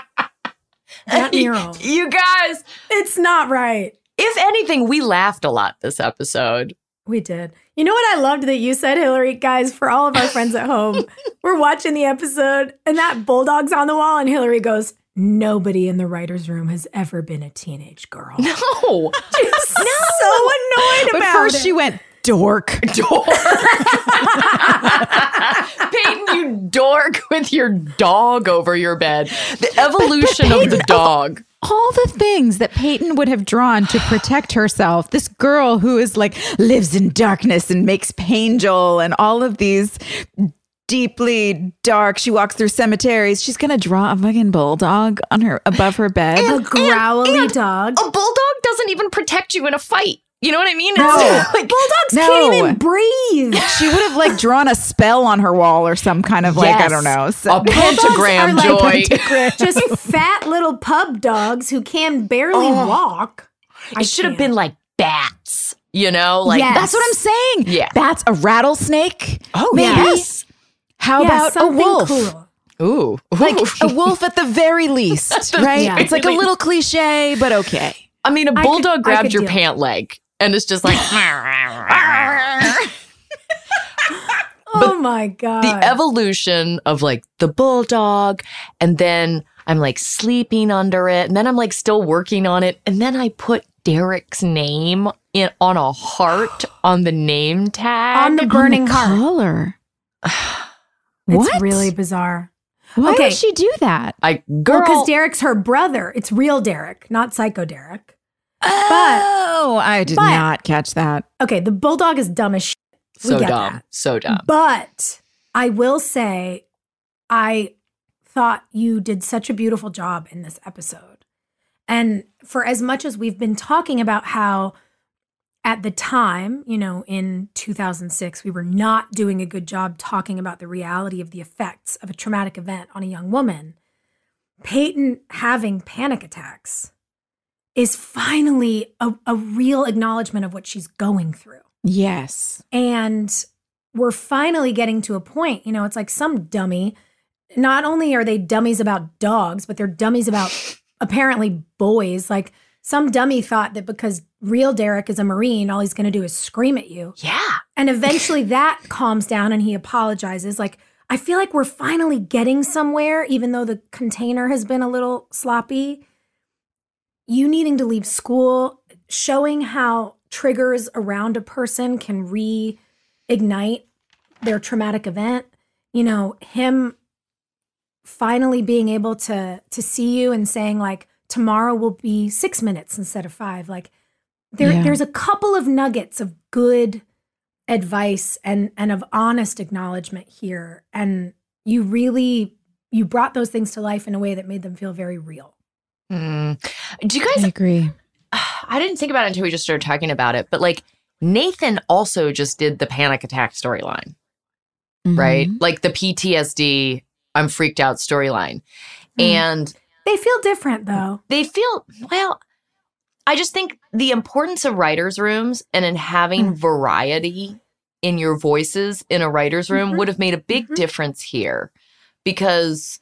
That mural. You guys, It's not right. if anything, we laughed a lot this episode. We did. You know what I loved that you said, Hillary? Guys, for all of our friends at home, we're watching the episode and that bulldog's on the wall, and Hillary goes, nobody in the writer's room has ever been a teenage girl. No. She's so annoyed But about first it. she went dork. Dork. Peyton, you dork with your dog over your bed. The evolution of the dog. all the things that Peyton would have drawn to protect herself. This girl who is like lives in darkness and makes Pangel and all of these deeply dark. She walks through cemeteries. She's gonna draw a fucking bulldog on her above her bed. A growly and dog. A bulldog doesn't even protect you in a fight. You know what I mean? No. It's like, Bulldogs No. can't even breathe. She would have like drawn a spell on her wall or some kind of like I Yes. don't know. So, A pentagram, Bulldogs are like Joy. just fat little pub dogs who can barely Oh. walk. I It should have can't. been like bats. You know, like Yes. that's what I'm saying. Yeah. That's a rattlesnake. Oh, maybe. yes. How Yeah, about a something wolf? cool. Ooh, Like a wolf at the very least, right? Yeah. It's like a little cliche, but okay. I mean, a I could- bulldog I grabbed could your deal. pant leg and it's just like. Oh my God. The evolution of like the bulldog, and then I'm like sleeping under it, and then I'm like still working on it, and then I put Derek's name in on a heart on the name tag. On the burning heart. collar. It's What? really bizarre. Why Okay. would she do that? I girl, Because Derek's her brother. It's real Derek, not Psycho Derek. Oh, I did but- not catch that. Okay, the bulldog is dumb as shit. We so get dumb, that. so dumb. But I will say, I thought you did such a beautiful job in this episode. And for as much as we've been talking about how at the time, you know, in two thousand six, we were not doing a good job talking about the reality of the effects of a traumatic event on a young woman, Peyton having panic attacks is finally a, a real acknowledgement of what she's going through. Yes. And we're finally getting to a point, you know, it's like some dummy. Not only are they dummies about dogs, but they're dummies about apparently boys. Like some dummy thought that because real Derek is a Marine, all he's going to do is scream at you. Yeah, And eventually that calms down and he apologizes. Like, I feel like we're finally getting somewhere, even though the container has been a little sloppy. You needing to leave school, showing how triggers around a person can reignite their traumatic event. You know, him finally being able to to see you and saying like, tomorrow will be six minutes instead of five. Like there, Yeah. there's a couple of nuggets of good advice and and of honest acknowledgement here. And you really, you brought those things to life in a way that made them feel very real. Mm. Do you I guys? agree. I didn't think about it until we just started talking about it, but like Nathan also just did the panic attack storyline, right? Mhm. Like the P T S D, I'm freaked out storyline. Mm. And They feel different though. they feel, well, I just think the importance of writers' rooms and in having Mm. variety in your voices in a writer's room Mhm. would have made a big Mhm. difference here, because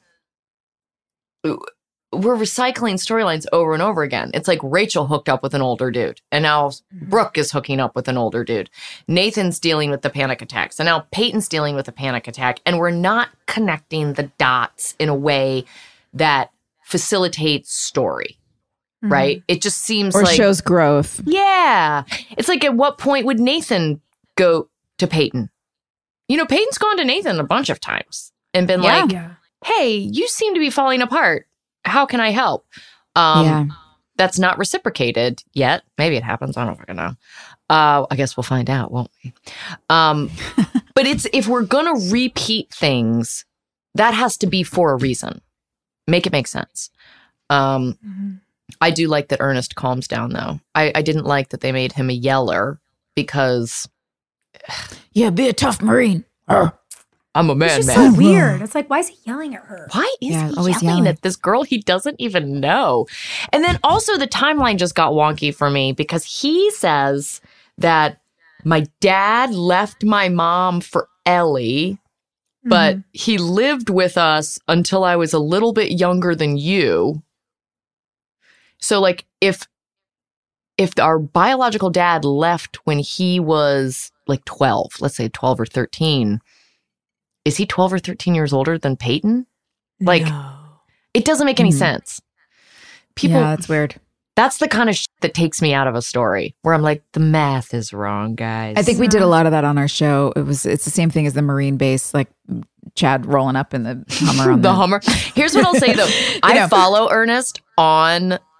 we're recycling storylines over and over again. It's like Rachel hooked up with an older dude, and now Brooke is hooking up with an older dude. Nathan's dealing with the panic attacks, and now Peyton's dealing with a panic attack, and we're not connecting the dots in a way that facilitates story, Mhm. right? It just seems Or like shows growth. yeah. It's like, at what point would Nathan go to Peyton? You know, Peyton's gone to Nathan a bunch of times and been Yeah. like, Yeah. hey, you seem to be falling apart. How can I help? Um, Yeah. That's not reciprocated yet. Maybe it happens. I don't fucking know. Uh, I guess we'll find out, won't we? Um, but it's, if we're going to repeat things, that has to be for a reason. Make it make sense. Um, Mhm. I do like that Ernest calms down, though. I, I didn't like that they made him a yeller, because Yeah, be a tough Marine. Arr. I'm a It's man, just man. so weird. It's like, why is he yelling at her? Why is Yeah, he always yelling, yelling. at this girl he doesn't even know? And then also the timeline just got wonky for me, because he says that my dad left my mom for Ellie, but Mhm. he lived with us until I was a little bit younger than you. So like if if our biological dad left when he was like twelve, let's say twelve or thirteen, is he twelve or thirteen years older than Peyton? Like, No. it doesn't make any Hmm. sense. People, Yeah, that's weird. that's the kind of shit that takes me out of a story, where I'm like, the math is wrong, guys. I think we did a lot of that on our show. It was it's the same thing as the Marine base, like Chad rolling up in the Hummer on the the, Hummer. Here's what I'll say though. I know. follow Ernest on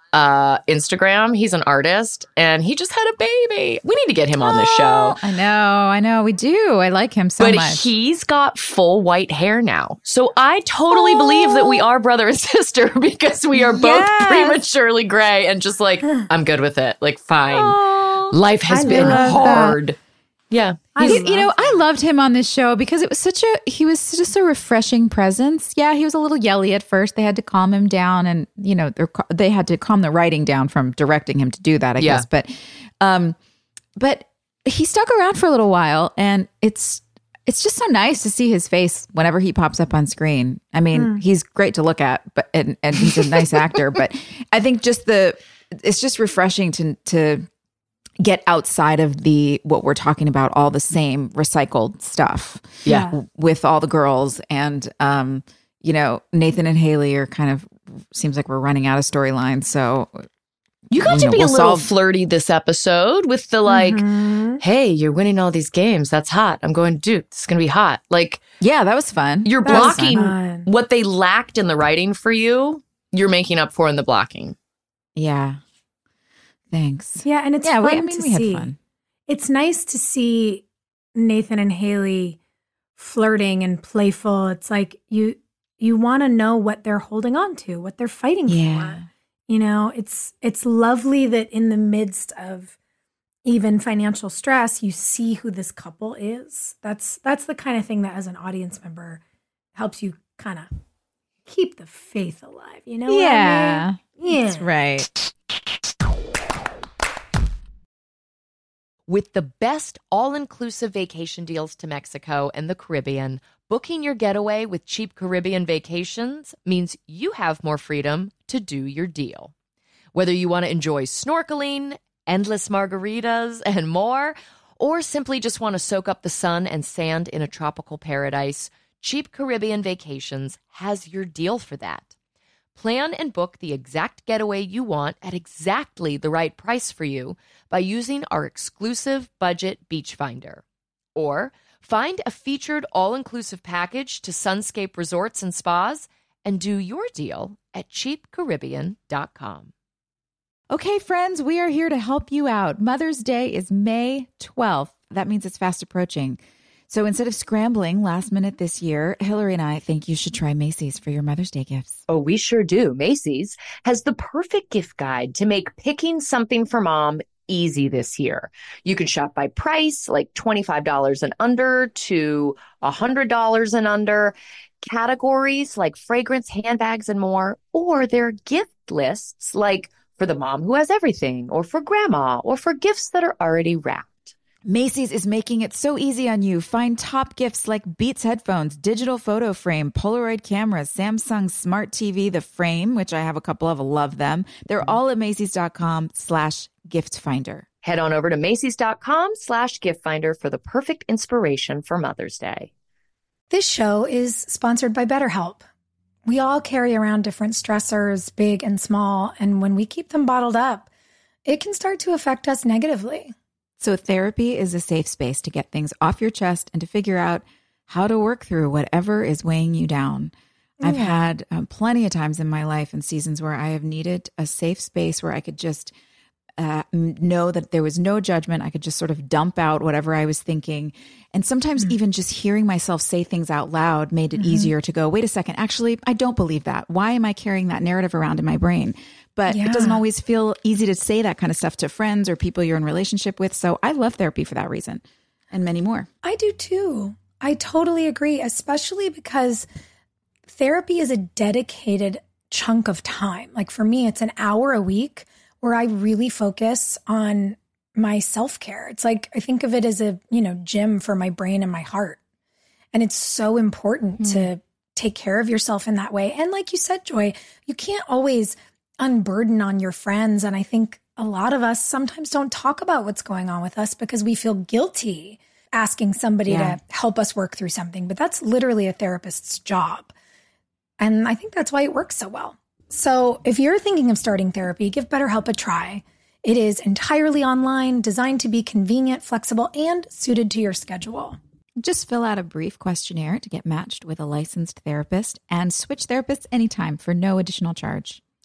uh, Instagram. He's an artist and he just had a baby. We need to get him on the show. I know, I know. We do. I like him so but much. But he's got full white hair now. So I totally oh. believe that we are brother and sister because we are both yes. prematurely gray and just like, I'm good with it. Like, fine. Oh, Life has I been hard. That. Yeah. You, you know, that. I loved him on this show because it was such a, he was just a refreshing presence. Yeah, he was a little yelly at first. They had to calm him down and, you know, they had to calm the writing down from directing him to do that, I yeah. guess. But, um, but he stuck around for a little while and it's, it's just so nice to see his face whenever he pops up on screen. I mean, mm. he's great to look at, but, and, and he's a nice actor, but I think just the, it's just refreshing to, to, get outside of the what we're talking about, all the same recycled stuff. Yeah. W- with all the girls. And um, you know, Nathan and Haley are kind of seems like we're running out of storylines. So you got you to know, be we'll a little solve- flirty this episode with the like, mm-hmm. hey, you're winning all these games. That's hot. I'm going, dude, this is gonna be hot. Like, yeah, that was fun. You're that blocking what they lacked in the writing for you. You're making up for in the blocking. Yeah. Thanks. Yeah, and it's yeah, fun we, I mean, to we had see. Fun. It's nice to see Nathan and Haley flirting and playful. It's like you you want to know what they're holding on to, what they're fighting yeah. for. You know, it's it's lovely that in the midst of even financial stress, you see who this couple is. That's that's the kind of thing that as an audience member helps you kind of keep the faith alive, you know? Yeah. What I mean? Yeah. That's right. With the best all-inclusive vacation deals to Mexico and the Caribbean, booking your getaway with Cheap Caribbean Vacations means you have more freedom to do your deal. Whether you want to enjoy snorkeling, endless margaritas, and more, or simply just want to soak up the sun and sand in a tropical paradise, Cheap Caribbean Vacations has your deal for that. Plan and book the exact getaway you want at exactly the right price for you by using our exclusive budget beach finder. Or find a featured all-inclusive package to Sunscape Resorts and Spas and do your deal at cheap caribbean dot com. Okay, friends, we are here to help you out. Mother's Day is May twelfth. That means it's fast approaching. So instead of scrambling last minute this year, Hillary and I think you should try Macy's for your Mother's Day gifts. Oh, we sure do. Macy's has the perfect gift guide to make picking something for mom easy this year. You can shop by price, like twenty-five dollars and under to one hundred dollars and under, categories like fragrance, handbags, and more, or their gift lists like for the mom who has everything, or for grandma, or for gifts that are already wrapped. Macy's is making it so easy on you. Find top gifts like Beats headphones, digital photo frame, Polaroid cameras, Samsung Smart T V, the frame, which I have a couple of, love them. They're all at Macy's.com slash gift finder. Head on over to Macy's.com slash gift finder for the perfect inspiration for Mother's Day. This show is sponsored by BetterHelp. We all carry around different stressors, big and small, and when we keep them bottled up, it can start to affect us negatively. So therapy is a safe space to get things off your chest and to figure out how to work through whatever is weighing you down. Yeah. I've had um, plenty of times in my life and seasons where I have needed a safe space where I could just uh, know that there was no judgment. I could just sort of dump out whatever I was thinking. And sometimes mm-hmm. even just hearing myself say things out loud made it mm-hmm. easier to go, wait a second, actually, I don't believe that. Why am I carrying that narrative around in my brain? But yeah. it doesn't always feel easy to say that kind of stuff to friends or people you're in relationship with. So I love therapy for that reason and many more. I do too. I totally agree, especially because therapy is a dedicated chunk of time. Like for me, it's an hour a week where I really focus on my self-care. It's like, I think of it as a, you know, gym for my brain and my heart. And it's so important mm. to take care of yourself in that way. And like you said, Joy, you can't always unburden on your friends. And I think a lot of us sometimes don't talk about what's going on with us because we feel guilty asking somebody yeah. to help us work through something. But that's literally a therapist's job. And I think that's why it works so well. So if you're thinking of starting therapy, give BetterHelp a try. It is entirely online, designed to be convenient, flexible, and suited to your schedule. Just fill out a brief questionnaire to get matched with a licensed therapist and switch therapists anytime for no additional charge.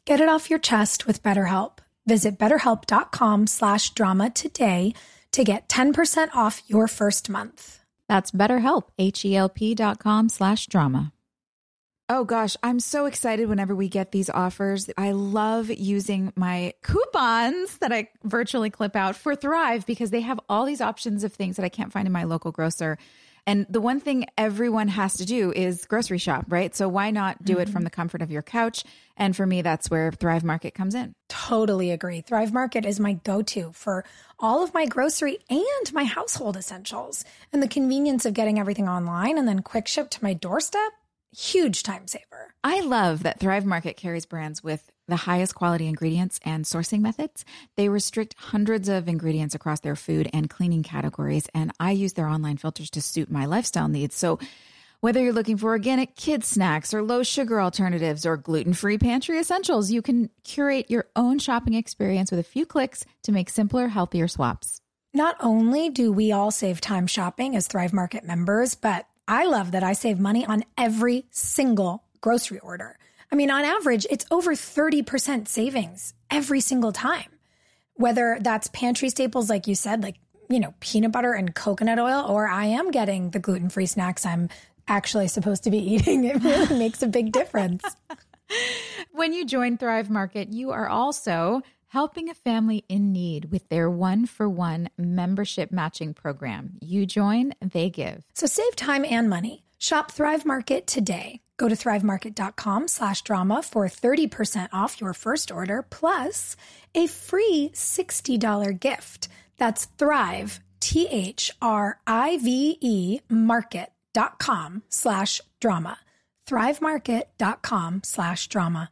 Get it off your chest with BetterHelp. Visit betterhelp.com slash drama today to get ten percent off your first month. That's BetterHelp, H-E-L-P dot com slash drama. Oh gosh, I'm so excited whenever we get these offers. I love using my coupons that I virtually clip out for Thrive because they have all these options of things that I can't find in my local grocer. And the one thing everyone has to do is grocery shop, right? So why not do mm-hmm. it from the comfort of your couch? And for me, that's where Thrive Market comes in. Totally agree. Thrive Market is my go-to for all of my grocery and my household essentials. And the convenience of getting everything online and then quick ship to my doorstep, huge time saver. I love that Thrive Market carries brands with the highest quality ingredients and sourcing methods. They restrict hundreds of ingredients across their food and cleaning categories, and I use their online filters to suit my lifestyle needs. So whether you're looking for organic kids snacks or low sugar alternatives or gluten-free pantry essentials, you can curate your own shopping experience with a few clicks to make simpler, healthier swaps. Not only do we all save time shopping as Thrive Market members, but I love that I save money on every single grocery order. I mean, on average, it's over thirty percent savings every single time. Whether that's pantry staples, like you said, like, you know, peanut butter and coconut oil, or I am getting the gluten-free snacks I'm actually supposed to be eating. It really makes a big difference. When you join Thrive Market, you are also helping a family in need with their one-for-one membership matching program. You join, they give. So save time and money. Shop Thrive Market today. Go to thrivemarket.com slash drama for thirty percent off your first order, plus a free sixty dollars gift. That's Thrive, T H R I V E, market.com slash drama. thrivemarket.com slash drama.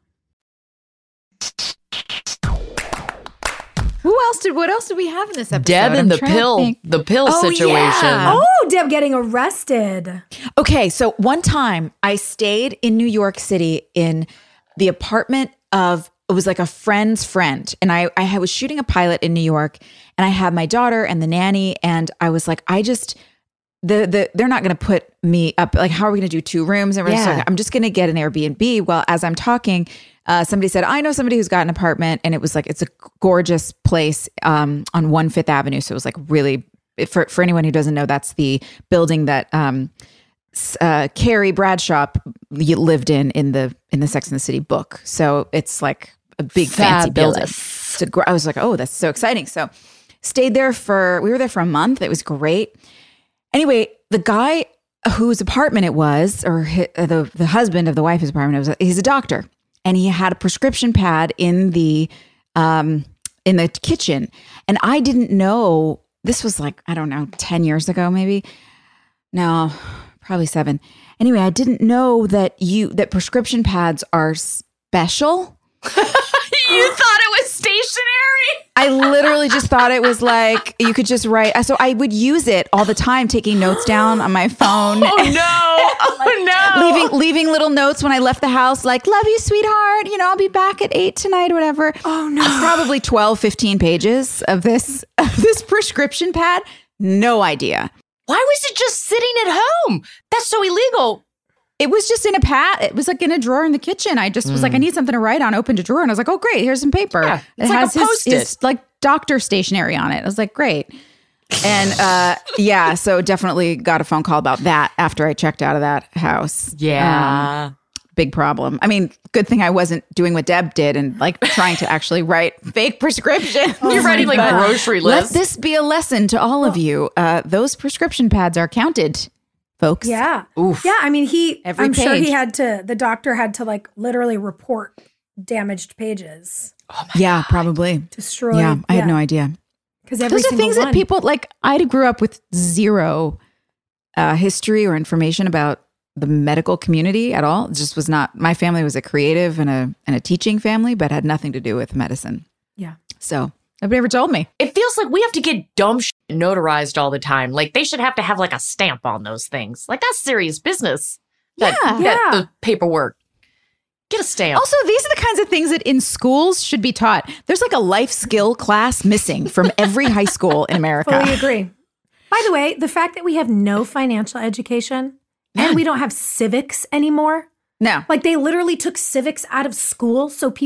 Who else did, what else did we have in this episode? Deb and the pill, the pill oh, situation. Yeah. Oh, Deb getting arrested. Okay, so one time I stayed in New York City in the apartment of, it was like a friend's friend. And I, I was shooting a pilot in New York and I had my daughter and the nanny. And I was like, I just, the the they're not going to put me up. Like, how are we going to do two rooms? And we're Yeah. just like, I'm just going to get an Airbnb. Well, as I'm talking, Uh, somebody said, I know somebody who's got an apartment, and it was like, it's a gorgeous place um, on One Fifth Avenue. So it was like really, for, for anyone who doesn't know, that's the building that um, uh, Carrie Bradshaw lived in, in the, in the Sex and the City book. So it's like a big fancy building. So I was like, oh, that's so exciting. So stayed there for, we were there for a month. It was great. Anyway, the guy whose apartment it was, or his, the, the husband of the wife's apartment, it was, he's a doctor. And he had a prescription pad in the um, in the kitchen. And I didn't know, this was like, I don't know, ten years ago, maybe. No, probably seven. Anyway, I didn't know that you that prescription pads are special. You thought it was stationary? I literally just thought it was like, you could just write. So I would use it all the time, taking notes down on my phone. Oh, no. Oh, no. leaving leaving little notes when I left the house, like, love you, sweetheart. You know, I'll be back at eight tonight or whatever. Oh, no. Probably twelve, fifteen pages of this, of this prescription pad. No idea. Why was it just sitting at home? That's so illegal. It was just in a pad. It was like in a drawer in the kitchen. I just was like, I need something to write on. Opened a drawer and I was like, oh, great. Here's some paper. Yeah, it's it like has a his, Post-it. his like doctor stationery on it. I was like, great. And uh, yeah, so definitely got a phone call about that after I checked out of that house. Yeah. Um, big problem. I mean, good thing I wasn't doing what Deb did and like trying to actually write fake prescriptions. You're writing like But grocery let lists. this be a lesson to all of you. Uh, those prescription pads are counted, folks. Yeah. Oof. Yeah. I mean, he, Every I'm sure page. he had to, the doctor had to like literally report damaged pages, Yeah, probably. destroyed. Yeah, I had no idea. Because every Those are single things one. that people like. I grew up with zero uh, history or information about the medical community at all. It just was not. My family was a creative and a and a teaching family, but had nothing to do with medicine. Yeah. So nobody ever told me. It feels like we have to get dumb shit notarized all the time. Like they should have to have like a stamp on those things. Like that's serious business. That, Yeah. that- Yeah. the paperwork. Get a stamp. Also, these are the kinds of things that in schools should be taught. There's like a life skill class missing from every high school in America. Fully agree. By the way, the fact that we have no financial education and we don't have civics anymore, No. like they literally took civics out of school so people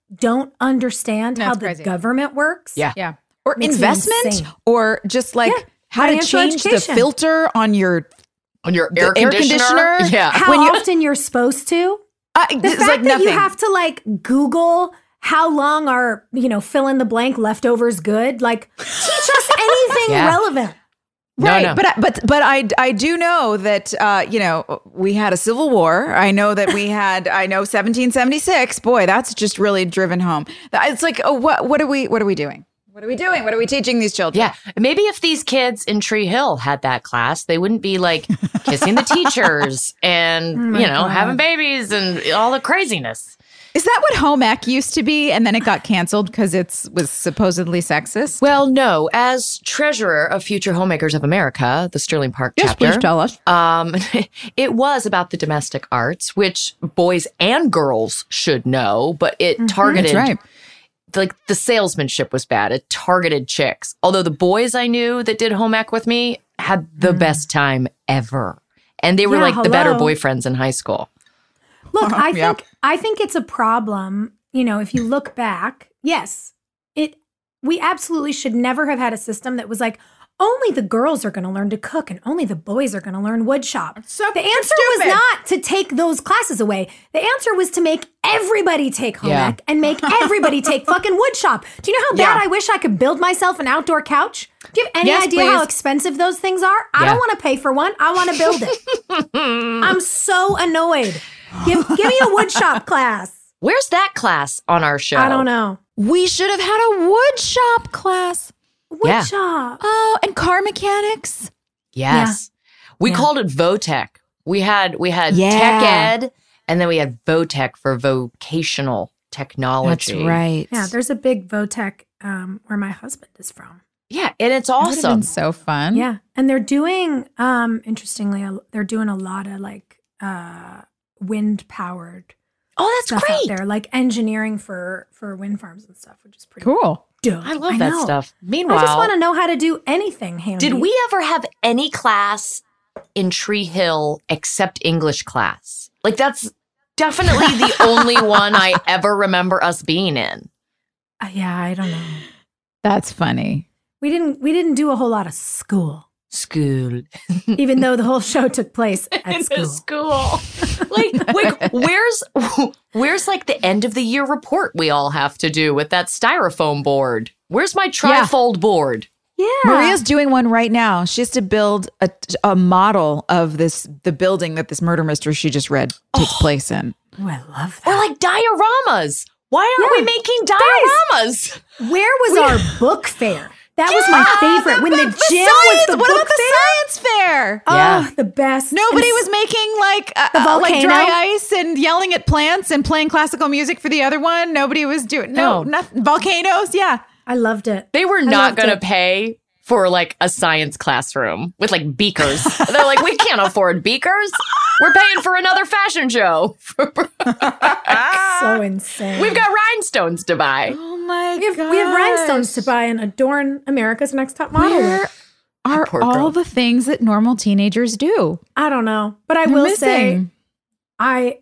don't understand That's how the crazy. government works. Yeah. Yeah. Or Makes me investment insane. or just like Yeah, how to financial change education. the filter on your On your The air air conditioner. conditioner? Yeah. How When you- often you're supposed to. uh, The it's fact like that nothing. you have to like Google how long are, you know, fill in the blank leftovers good. Like teach us anything Yeah. relevant. No, Right, no. but I- but but I I do know that uh, you know we had a civil war. I know that we had I know seventeen seventy-six. Boy, that's just really driven home. It's like oh, what what are we what are we doing? What are we doing? What are we teaching these children? Yeah. Maybe if these kids in Tree Hill had that class, they wouldn't be like kissing the teachers and, my you know, God. having babies and all the craziness. Is that what home ec used to be, and then it got canceled because it was supposedly sexist? Well, no. As treasurer of Future Homemakers of America, the Sterling Park Yes, chapter, please tell us. um, it was about the domestic arts, which boys and girls should know, but it targeted That's right. like the salesmanship was bad. It targeted chicks. Although the boys I knew that did home ec with me had the best time ever. And they were Yeah, like the better hello. boyfriends in high school. Look, I think Yep. I think it's a problem. You know, if you look back, yes, it. We absolutely should never have had a system that was like only the girls are going to learn to cook and only the boys are going to learn wood shop. So the answer was stupid. not to take those classes away. The answer was to make everybody take home Yeah. ec and make everybody take fucking wood shop. Do you know how bad Yeah. I wish I could build myself an outdoor couch? Do you have any Yes, idea how please. expensive those things are? I Yeah. don't want to pay for one. I want to build it. I'm so annoid. Give, give me a wood shop class. Where's that class on our show? I don't know. We should have had a wood shop class. Wood Yeah. shop. Oh, and car mechanics. Yes. We Yeah. called it Votech. We had we had Yeah. tech ed and then we had Votech for vocational technology. right. Yeah, there's a big Votech um, where my husband is from. Yeah, and it's That would have awesome. been so fun. Yeah, and they're doing, um, interestingly, a- they're doing a lot of like uh, wind powered Oh, that's stuff out great. there, like engineering for for wind farms and stuff, which is pretty Cool. dope. I love that know. stuff. I Meanwhile, just want to know how to do anything handy. did we ever have any class in Tree Hill except English class? Like that's definitely the only one I ever remember us being in. Uh, yeah, I don't know. That's funny. We didn't we didn't do a whole lot of school, School. even though the whole show took place at school. school. Like, like where's where's like the end of the year report we all have to do with that styrofoam board? Where's my trifold board? Yeah, Maria's doing one right now. She has to build a, a model of this the building that this murder mystery she just read takes place in. Oh, I love that. Or like dioramas. Why aren't Yeah. we making dioramas? Where was our book fair? That was my favorite. When the, gym was the what book about the fair. science fair? Oh, Yeah. the best. Nobody And was making like uh, The uh, like volcano? dry ice and yelling at plants and playing classical music for the other one. Nobody was doing no, No. nothing. Volcanoes, yeah. I loved it. They were I not loved going to it. pay for like a science classroom with like beakers. They're like, we can't afford beakers. We're paying for another fashion show. So insane. We've got rhinestones to buy. Oh my we have, we have rhinestones to buy and adorn America's Next Top Model Where with. are Poor all girl. the things that normal teenagers do? I don't know, but I They're will say, missing. I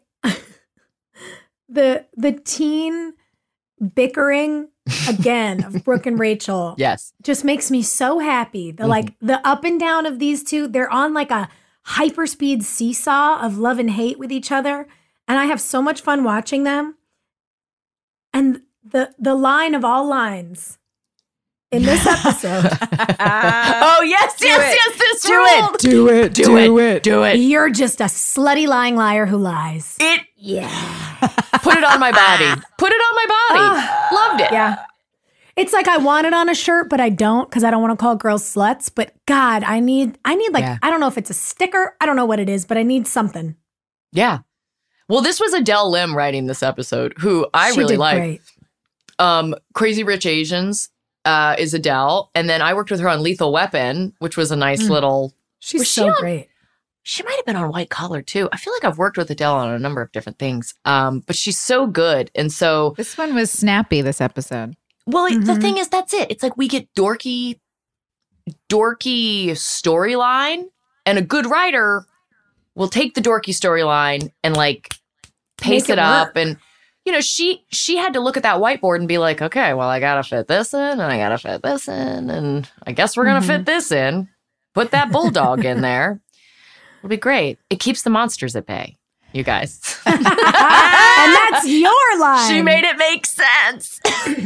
the the teen bickering again of Brooke and Rachel Yes. just makes me so happy. The like the up and down of these two, they're on like a hyperspeed seesaw of love and hate with each other, and I have so much fun watching them. And the the line of all lines in this episode, oh, yes, yes, it. yes, this Do ruled. it. Do it. Do it. Do it. you're just a slutty lying liar who lies. It. Yeah. Put it on my body. Put it on my body. Loved it. Yeah. It's like I want it on a shirt, but I don't because I don't want to call girls sluts. But God, I need, I need like, Yeah. I don't know if it's a sticker. I don't know what it is, but I need something. Yeah. Well, this was Adele Lim writing this episode, who I She really did like. great. Um, Crazy Rich Asians uh, is Adele. And then I worked with her on Lethal Weapon, which was a nice Mm. little. She's Was she so on- great. She might have been on White Collar too. I feel like I've worked with Adele on a number of different things. Um, but she's so good. And so, This one was snappy, this episode. well, it- the Mhm. thing is, that's it. It's like we get dorky, dorky storyline, and a good writer will take the dorky storyline and like pace Make it it up work. and you know, she she had to look at that whiteboard and be like, okay, well, I got to fit this in and I got to fit this in. And I guess we're going to mm-hmm. fit this in. Put that bulldog in there. It'll be great. It keeps the monsters at bay, you guys. And that's your line. She made it make sense.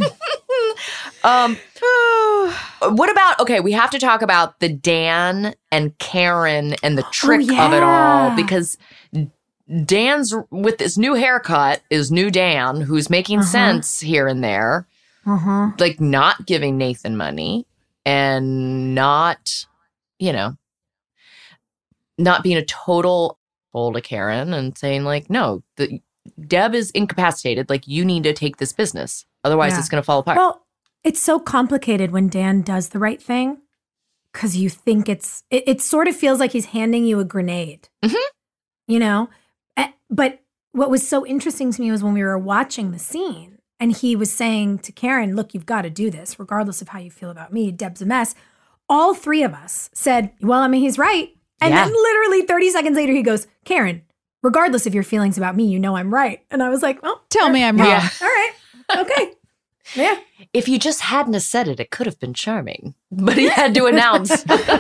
um, what about, okay, we have to talk about the Dan and Karen and the trick oh, yeah. of it all, because Dan's, with this new haircut, is new Dan, who's making uh-huh. sense here and there. Uh-huh. Like not giving Nathan money and not, you know, not being a total fool to Karen and saying like, no, the Deb is incapacitated. Like you need to take this business. Otherwise yeah. it's going to fall apart. Well, it's so complicated when Dan does the right thing because you think it's, it, it sort of feels like he's handing you a grenade, mm-hmm. you know? But what was so interesting to me was when we were watching the scene and he was saying to Karen, look, you've got to do this regardless of how you feel about me. Deb's a mess. All three of us said, well, I mean, he's right. And yeah. then literally thirty seconds later, he goes, Karen, regardless of your feelings about me, you know I'm right. And I was like, well, tell me I'm wrong. Yeah. All right. Okay. Yeah. If you just hadn't have said it, it could have been charming. But he had to announce.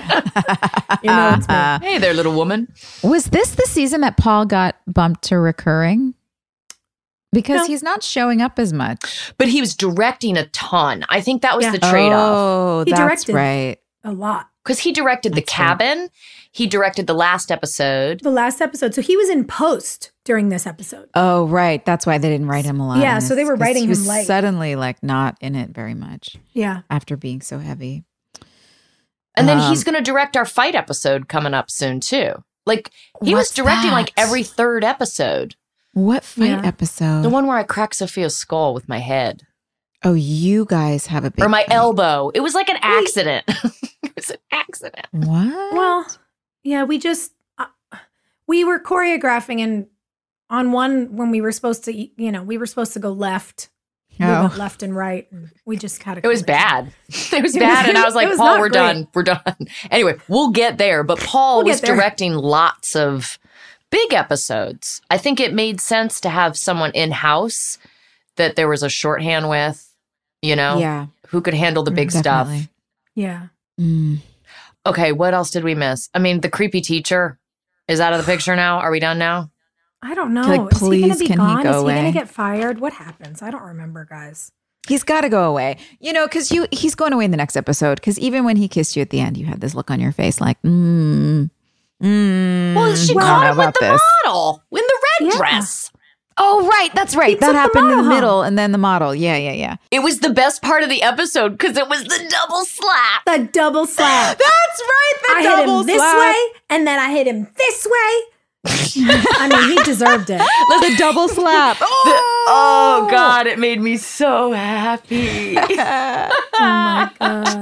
You know, it's me. Hey there, little woman. Was this the season that Paul got bumped to recurring? Because No. he's not showing up as much. But he was directing a ton. I think that was Yeah. the trade-off. Oh, He that's directed. right. A lot. Because he directed The That's right. Cabin. He directed the last episode. The last episode. So he was in post during this episode. Oh, right. That's why they didn't write him a lot. Yeah, in so they this, were 'cause writing he him was light. suddenly like not in it very much Yeah. after being so heavy. And then Um, he's going to direct our fight episode coming up soon, too. Like, he was What's directing like that? every third episode. What fight Yeah. episode? The one where I cracked Sophia's skull with my head. Oh, you guys have a big Or my fight. elbow. It was like an accident. It was an accident. What? Well, yeah, we just, uh, we were choreographing and on one, when we were supposed to, you know, we were supposed to go left. We Oh. went left and right. And we just kind of. It was bad. It was It bad. was- and I was like, it was Paul, not we're great. done. We're done. Anyway, we'll get there. But Paul We'll get was there. directing lots of big episodes. I think it made sense to have someone in-house that there was a shorthand with, you know, Yeah, who could handle the big definitely. stuff. Yeah. Mm. Okay, what else did we miss? I mean, the creepy teacher is out of the picture now. Are we done now? I don't know. Like, Is he going please, to be can he gone? go Is he going away? to get fired? What happens? I don't remember, guys. He's got to go away. You know, because you he's going away in the next episode. Because even when he kissed you at the end, you had this look on your face like, mm, mm, Well, she I don't caught know him with about the this. model in the red Yeah. dress. Oh, right. That's right. He that took the happened in the model home. middle and then the model. Yeah, yeah, yeah. It was the best part of the episode because it was the double slap. The double slap. That's right. The I hit double him this slap. way, and then I hit him this way. I mean, he deserved it. The double slap. The- oh, God, it made me so happy. Oh my God.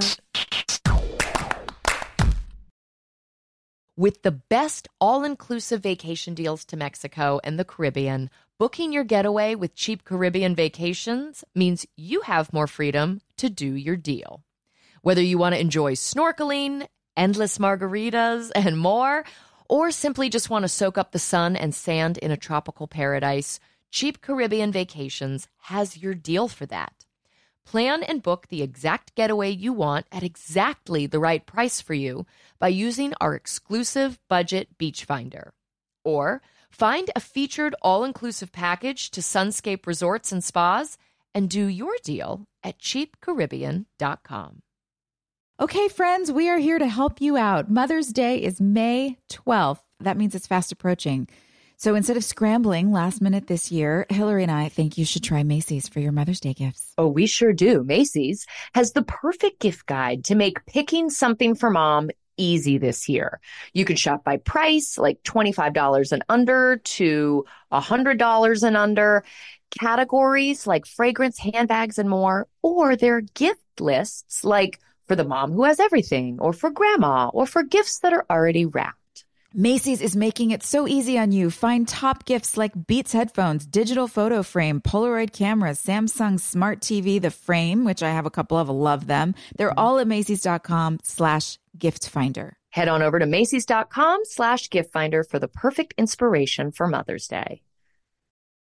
With the best all-inclusive vacation deals to Mexico and the Caribbean, booking your getaway with Cheap Caribbean Vacations means you have more freedom to do your deal. Whether you want to enjoy snorkeling, endless margaritas, and more, or simply just want to soak up the sun and sand in a tropical paradise, Cheap Caribbean Vacations has your deal for that. Plan and book the exact getaway you want at exactly the right price for you by using our exclusive budget beach finder. Or find a featured all-inclusive package to Sunscape Resorts and Spas and do your deal at cheap caribbean dot com. Okay, friends, we are here to help you out. Mother's Day is May twelfth. That means it's fast approaching. So instead of scrambling last minute this year, Hillary and I think you should try Macy's for your Mother's Day gifts. Oh, we sure do. Macy's has the perfect gift guide to make picking something for mom easy this year. You can shop by price, like twenty-five dollars and under to one hundred dollars and under, categories like fragrance, handbags, and more, or their gift lists like for the mom who has everything, or for grandma, or for gifts that are already wrapped. Macy's is making it so easy on you. Find top gifts like Beats headphones, digital photo frame, Polaroid cameras, Samsung Smart T V, the frame, which I have a couple of, love them. They're all at Macy's.com slash gift finder. Head on over to Macy's.com slash gift finder for the perfect inspiration for Mother's Day.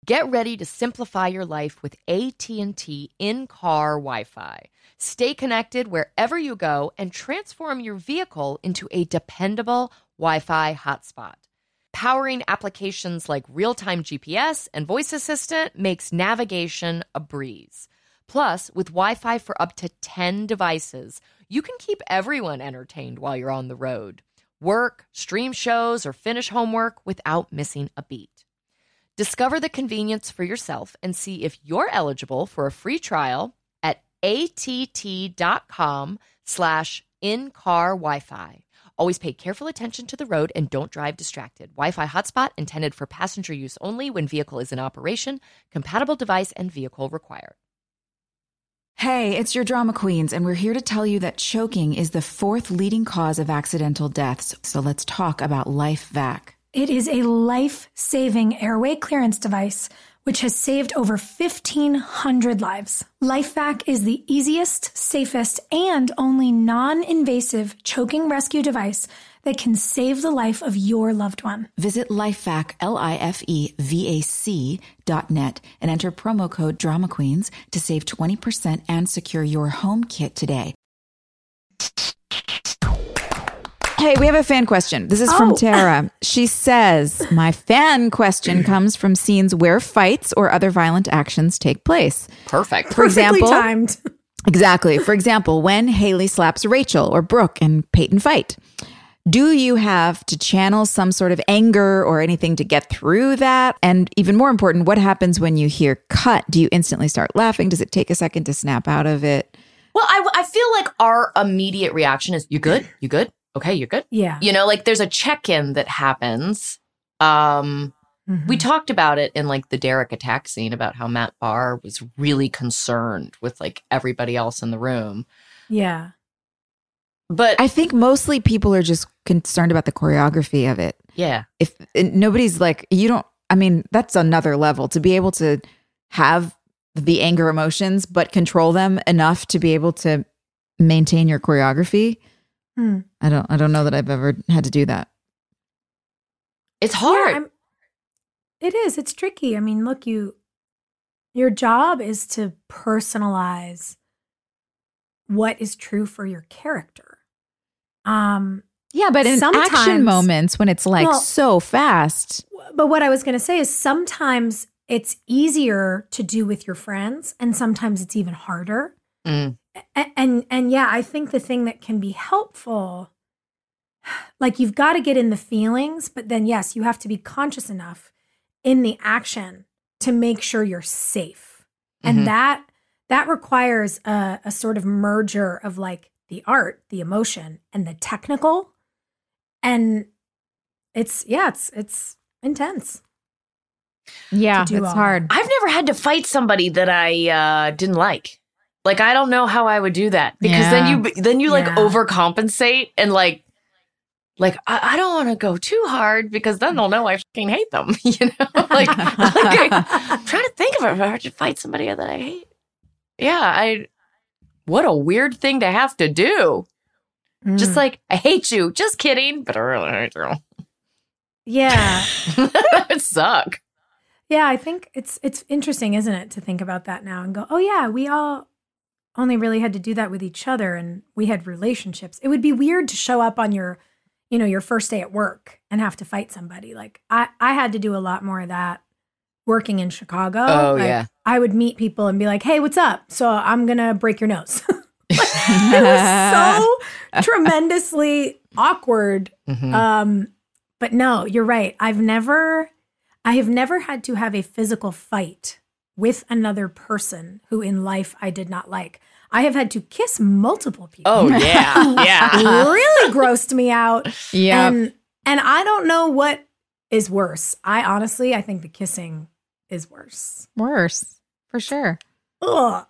Get ready to simplify your life with A T and T in-car Wi-Fi. Stay connected wherever you go and transform your vehicle into a dependable Wi-Fi hotspot. Powering applications like real-time G P S and voice assistant makes navigation a breeze. Plus, with Wi-Fi for up to ten devices, you can keep everyone entertained while you're on the road. Work, stream shows, or finish homework without missing a beat. Discover the convenience for yourself and see if you're eligible for a free trial at att.com slash in-car Wi-Fi. Always pay careful attention to the road and don't drive distracted. Wi-Fi hotspot intended for passenger use only when vehicle is in operation. Compatible device and vehicle required. Hey, it's your drama queens, and we're here to tell you that choking is the fourth leading cause of accidental deaths. So let's talk about LifeVac. It is a life-saving airway clearance device which has saved over fifteen hundred lives. LifeVac is the easiest, safest, and only non-invasive choking rescue device that can save the life of your loved one. Visit LifeVac, L I F E V A C dot net and enter promo code Drama Queens to save twenty percent and secure your home kit today. Hey, we have a fan question. This is Oh. from Tara. She says, my fan question comes from scenes where fights or other violent actions take place. Perfect. For Perfectly example, timed. exactly. For example, when Haley slaps Rachel or Brooke and Peyton fight. Do you have to channel some sort of anger or anything to get through that? And even more important, what happens when you hear cut? Do you instantly start laughing? Does it take a second to snap out of it? Well, I, I feel like our immediate reaction is, you good? You good? Okay, you're good. Yeah. You know, like there's a check-in that happens. Um, Mhm. We talked about it in like the Derek attack scene about how Matt Barr was really concerned with like everybody else in the room. Yeah. But I think mostly people are just concerned about the choreography of it. yeah, If and nobody's like, you don't, I mean, that's another level to be able to have the anger emotions, but control them enough to be able to maintain your choreography. Hmm. I don't, I don't know that I've ever had to do that. it's hard. Yeah, I'm- it is. It's tricky. I mean, look, you, your job is to personalize what is true for your character. Um, Yeah, but in action Sometimes- moments when it's like Well- so fast. but what I was going to say is sometimes it's easier to do with your friends, and sometimes it's even harder. Mm. And, and and yeah, I think the thing that can be helpful, like you've got to get in the feelings, but then yes, you have to be conscious enough in the action to make sure you're safe. And Mhm. that that requires a, a sort of merger of like the art, the emotion, and the technical. And it's yeah, it's it's intense. Yeah, to do it's all hard. I've never had to fight somebody that I uh, didn't like. Like, I don't know how I would do that because Yeah. then you then you like Yeah. overcompensate and like like I, I don't want to go too hard because then they'll know I fucking hate them. You know, like, like I, I'm trying to think of it. If I had to fight somebody that I hate, yeah, I. What a weird thing to have to do. Just Mm. like I hate you. Just kidding, but I really hate you. yeah. That would suck. Yeah, I think it's it's interesting, isn't it, to think about that now and go, oh yeah, we all only really had to do that with each other and we had relationships. It would be weird to show up on your, you know, your first day at work and have to fight somebody. Like I, I had to do a lot more of that working in Chicago. Oh, Like, yeah. I would meet people and be like, hey, what's up? So I'm gonna break your nose. It was so tremendously awkward. Mhm. Um, but no, you're right. I've never, I have never had to have a physical fight with another person who in life I did not like. I have had to kiss multiple people. Oh yeah, yeah. Really grossed me out. Yeah. And, and I don't know what is worse. I honestly, I think the kissing is worse. Worse, for sure. Ugh.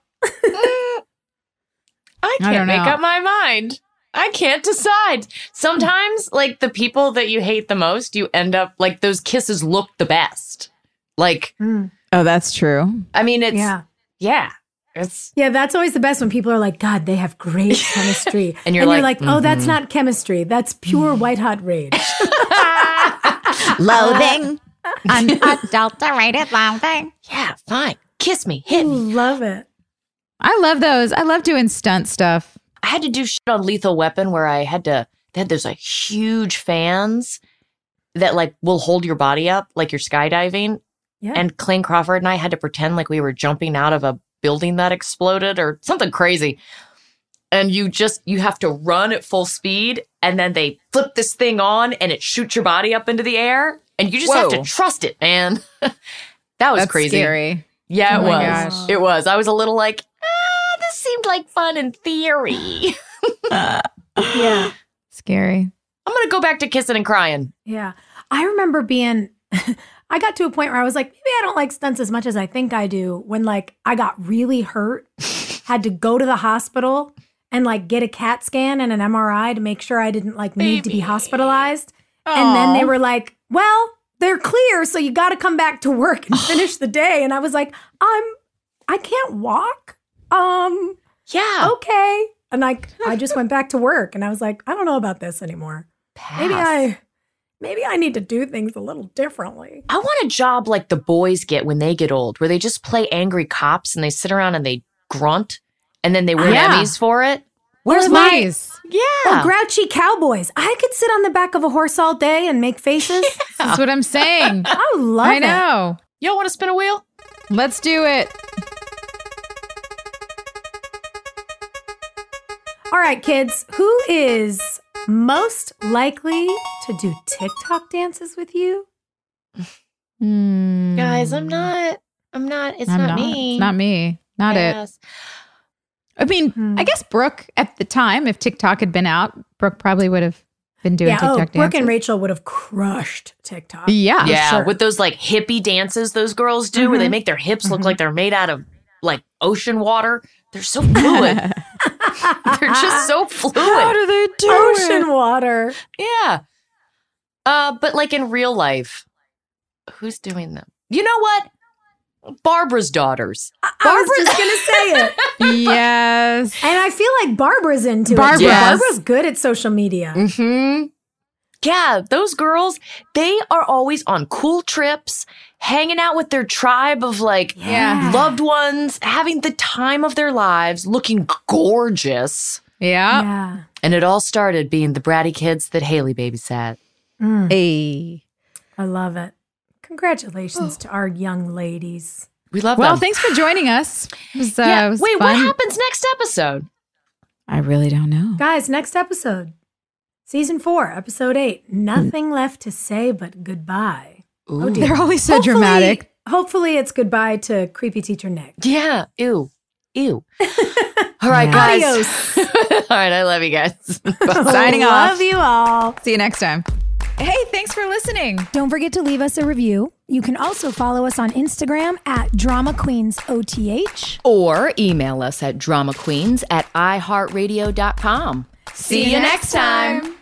I I can't don't make know. up my mind. I can't decide. Sometimes, like the people that you hate the most, you end up like those kisses look the best. Like, Mm. Oh, that's true. I mean, it's Yeah. yeah, it's Yeah, that's always the best when people are like, God, they have great chemistry. And you're like, oh, that's mhm. not chemistry. That's pure white hot rage. Loathing. Unadulterated long thing. Yeah, fine. Kiss me. Hit me. Love it. I love those. I love doing stunt stuff. I had to do shit on Lethal Weapon where I had to, they had those like huge fans that like will hold your body up like you're skydiving. Yeah. And Clayne Crawford and I had to pretend like we were jumping out of a building that exploded or something crazy. And you just, you have to run at full speed and then they flip this thing on and it shoots your body up into the air. And you just Whoa. have to trust it, man. That was That's crazy. scary. Yeah, it Oh my was. gosh. It was. I was a little like, ah, this seemed like fun in theory. Yeah. Scary. I'm going to go back to kissing and crying. Yeah. I remember being, I got to a point where I was like, maybe I don't like stunts as much as I think I do. When like I got really hurt, had to go to the hospital and like get a CAT scan and an M R I to make sure I didn't like need to be hospitalized. And then they were like, well, they're clear. So you got to come back to work and finish the day. And I was like, I'm, I can't walk. Um, Yeah. okay. And like, I just went back to work and I was like, I don't know about this anymore. Maybe Pass. I, maybe I need to do things a little differently. I want a job like the boys get when they get old, where they just play angry cops and they sit around and they grunt and then they win Yeah. Emmys for it. Where's Or my... nice. Yeah. Or grouchy cowboys. I could sit on the back of a horse all day and make faces. That's what I'm saying. I love I it. know. Y'all want to spin a wheel? Let's do it. All right, kids. Who is most likely to do TikTok dances with you? Hmm. Guys, I'm not. I'm not. It's I'm not, me. It's not me. Not it. Yes. I mean, Hmm. I guess Brooke at the time, if TikTok had been out, Brooke probably would have been doing yeah, TikTok oh, dances. Brooke and Rachel would have crushed TikTok. Yeah. Yeah, sure. with those like hippie dances those girls do where they Mhm. make their hips look Mhm. like they're made out of like ocean water. They're so fluid. They're just so fluid. How do they do Ocean it? water. Yeah. Uh, but like in real life, who's doing them? You know what? Barbara's daughters. I, I was just going to say it. Yes. And I feel like Barbara's into Barbara. it. too. Yes. Barbara's good at social media. Mm-hmm. Yeah, those girls, they are always on cool trips, hanging out with their tribe of like Yeah. loved ones, having the time of their lives, looking gorgeous. Yeah. Yeah. And it all started being the bratty kids that Haley babysat. Mm, Hey. I love it. Congratulations to our young ladies. We love Well, them. thanks for joining us. It was, uh, Yeah. it was Wait, fun. what happens next episode? I really don't know. Guys, next episode, season four, episode eight. Nothing left to say but goodbye. Oh, dear. They're always so Hopefully- dramatic. Hopefully, it's goodbye to creepy teacher Nick. Yeah. Ew. Ew. All right, guys. Adios. All right. I love you guys. Signing off. Love you all. See you next time. Hey, thanks for listening. Don't forget to leave us a review. You can also follow us on Instagram at Drama Queens O T H. Or email us at drama queens at i heart radio dot com. See you next time.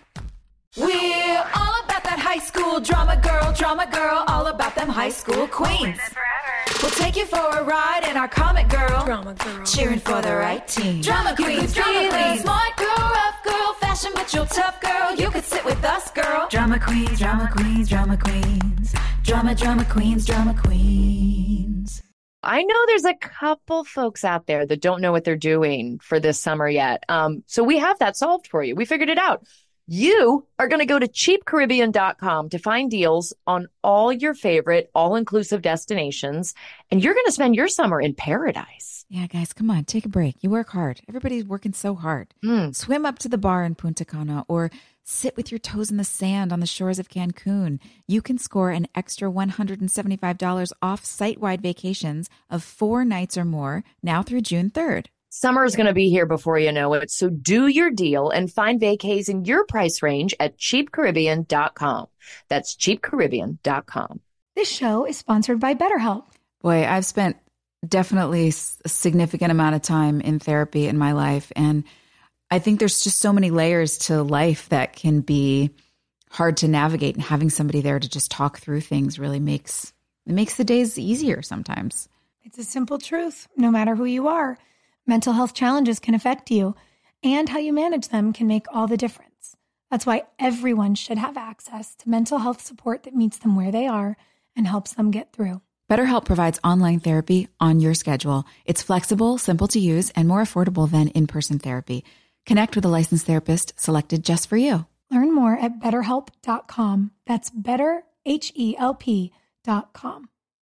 We're all about that high school drama girl, drama girl, all about them high school queens. We'll take you for a ride in our comic girl, Drama girl. cheering for the right team. Drama queens, drama queens, smart girl, rough girl, fashion but you're tough girl. You could sit with us, girl. Drama queens, drama queens, drama queens, drama, drama queens, drama queens. I know there's a couple folks out there that don't know what they're doing for this summer yet. Um, so we have that solved for you. We figured it out. You are going to go to cheap caribbean dot com to find deals on all your favorite all-inclusive destinations, and you're going to spend your summer in paradise. Yeah, guys, come on, take a break. You work hard. Everybody's working so hard. Mm. Swim up to the bar in Punta Cana or sit with your toes in the sand on the shores of Cancun. You can score an extra one hundred seventy-five dollars off site-wide vacations of four nights or more now through June third. Summer is going to be here before you know it, so do your deal and find vacays in your price range at cheap caribbean dot com. That's cheap caribbean dot com. This show is sponsored by BetterHelp. Boy, I've spent definitely s- a significant amount of time in therapy in my life. And I think there's just so many layers to life that can be hard to navigate. And having somebody there to just talk through things really makes, it makes the days easier sometimes. It's a simple truth. No matter who you are, mental health challenges can affect you, and how you manage them can make all the difference. That's why everyone should have access to mental health support that meets them where they are and helps them get through. BetterHelp provides online therapy on your schedule. It's flexible, simple to use, and more affordable than in-person therapy. Connect with a licensed therapist selected just for you. Learn more at better help dot com. That's better, H E L P dot com.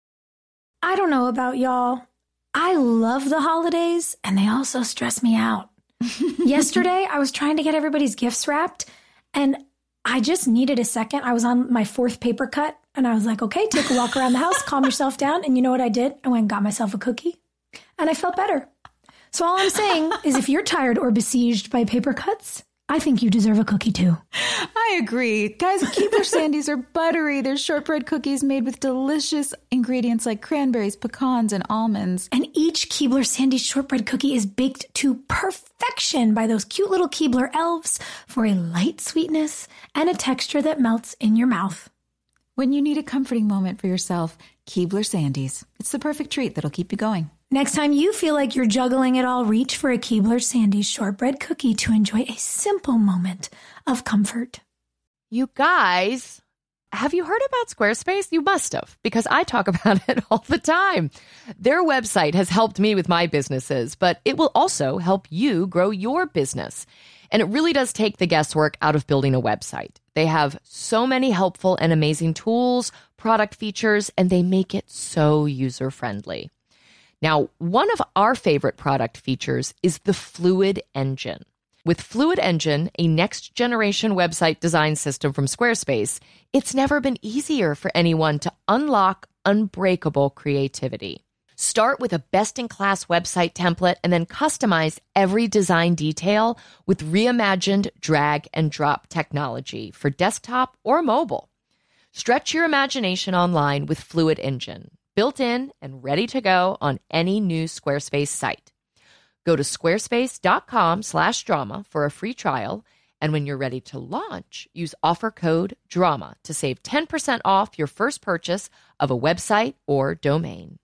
I don't know about y'all. I love the holidays, and they also stress me out. Yesterday, I was trying to get everybody's gifts wrapped, and I just needed a second. I was on my fourth paper cut, and I was like, okay, take a walk around the house, calm yourself down. And you know what I did? I went and got myself a cookie, and I felt better. So all I'm saying is if you're tired or besieged by paper cuts, I think you deserve a cookie too. I agree. Guys, Keebler Sandies are buttery. They're shortbread cookies made with delicious ingredients like cranberries, pecans, and almonds. And each Keebler Sandies shortbread cookie is baked to perfection by those cute little Keebler elves for a light sweetness and a texture that melts in your mouth. When you need a comforting moment for yourself, Keebler Sandies. It's the perfect treat that'll keep you going. Next time you feel like you're juggling it all, reach for a Keebler Sandies shortbread cookie to enjoy a simple moment of comfort. You guys, have you heard about Squarespace? You must have, because I talk about it all the time. Their website has helped me with my businesses, but it will also help you grow your business. And it really does take the guesswork out of building a website. They have so many helpful and amazing tools, product features, and they make it so user-friendly. Now, one of our favorite product features is the Fluid Engine. With Fluid Engine, a next-generation website design system from Squarespace, it's never been easier for anyone to unlock unbreakable creativity. Start with a best-in-class website template and then customize every design detail with reimagined drag-and-drop technology for desktop or mobile. Stretch your imagination online with Fluid Engine, built in and ready to go on any new Squarespace site. Go to squarespace.com slash drama for a free trial, and when you're ready to launch, use offer code DRAMA to save ten percent off your first purchase of a website or domain.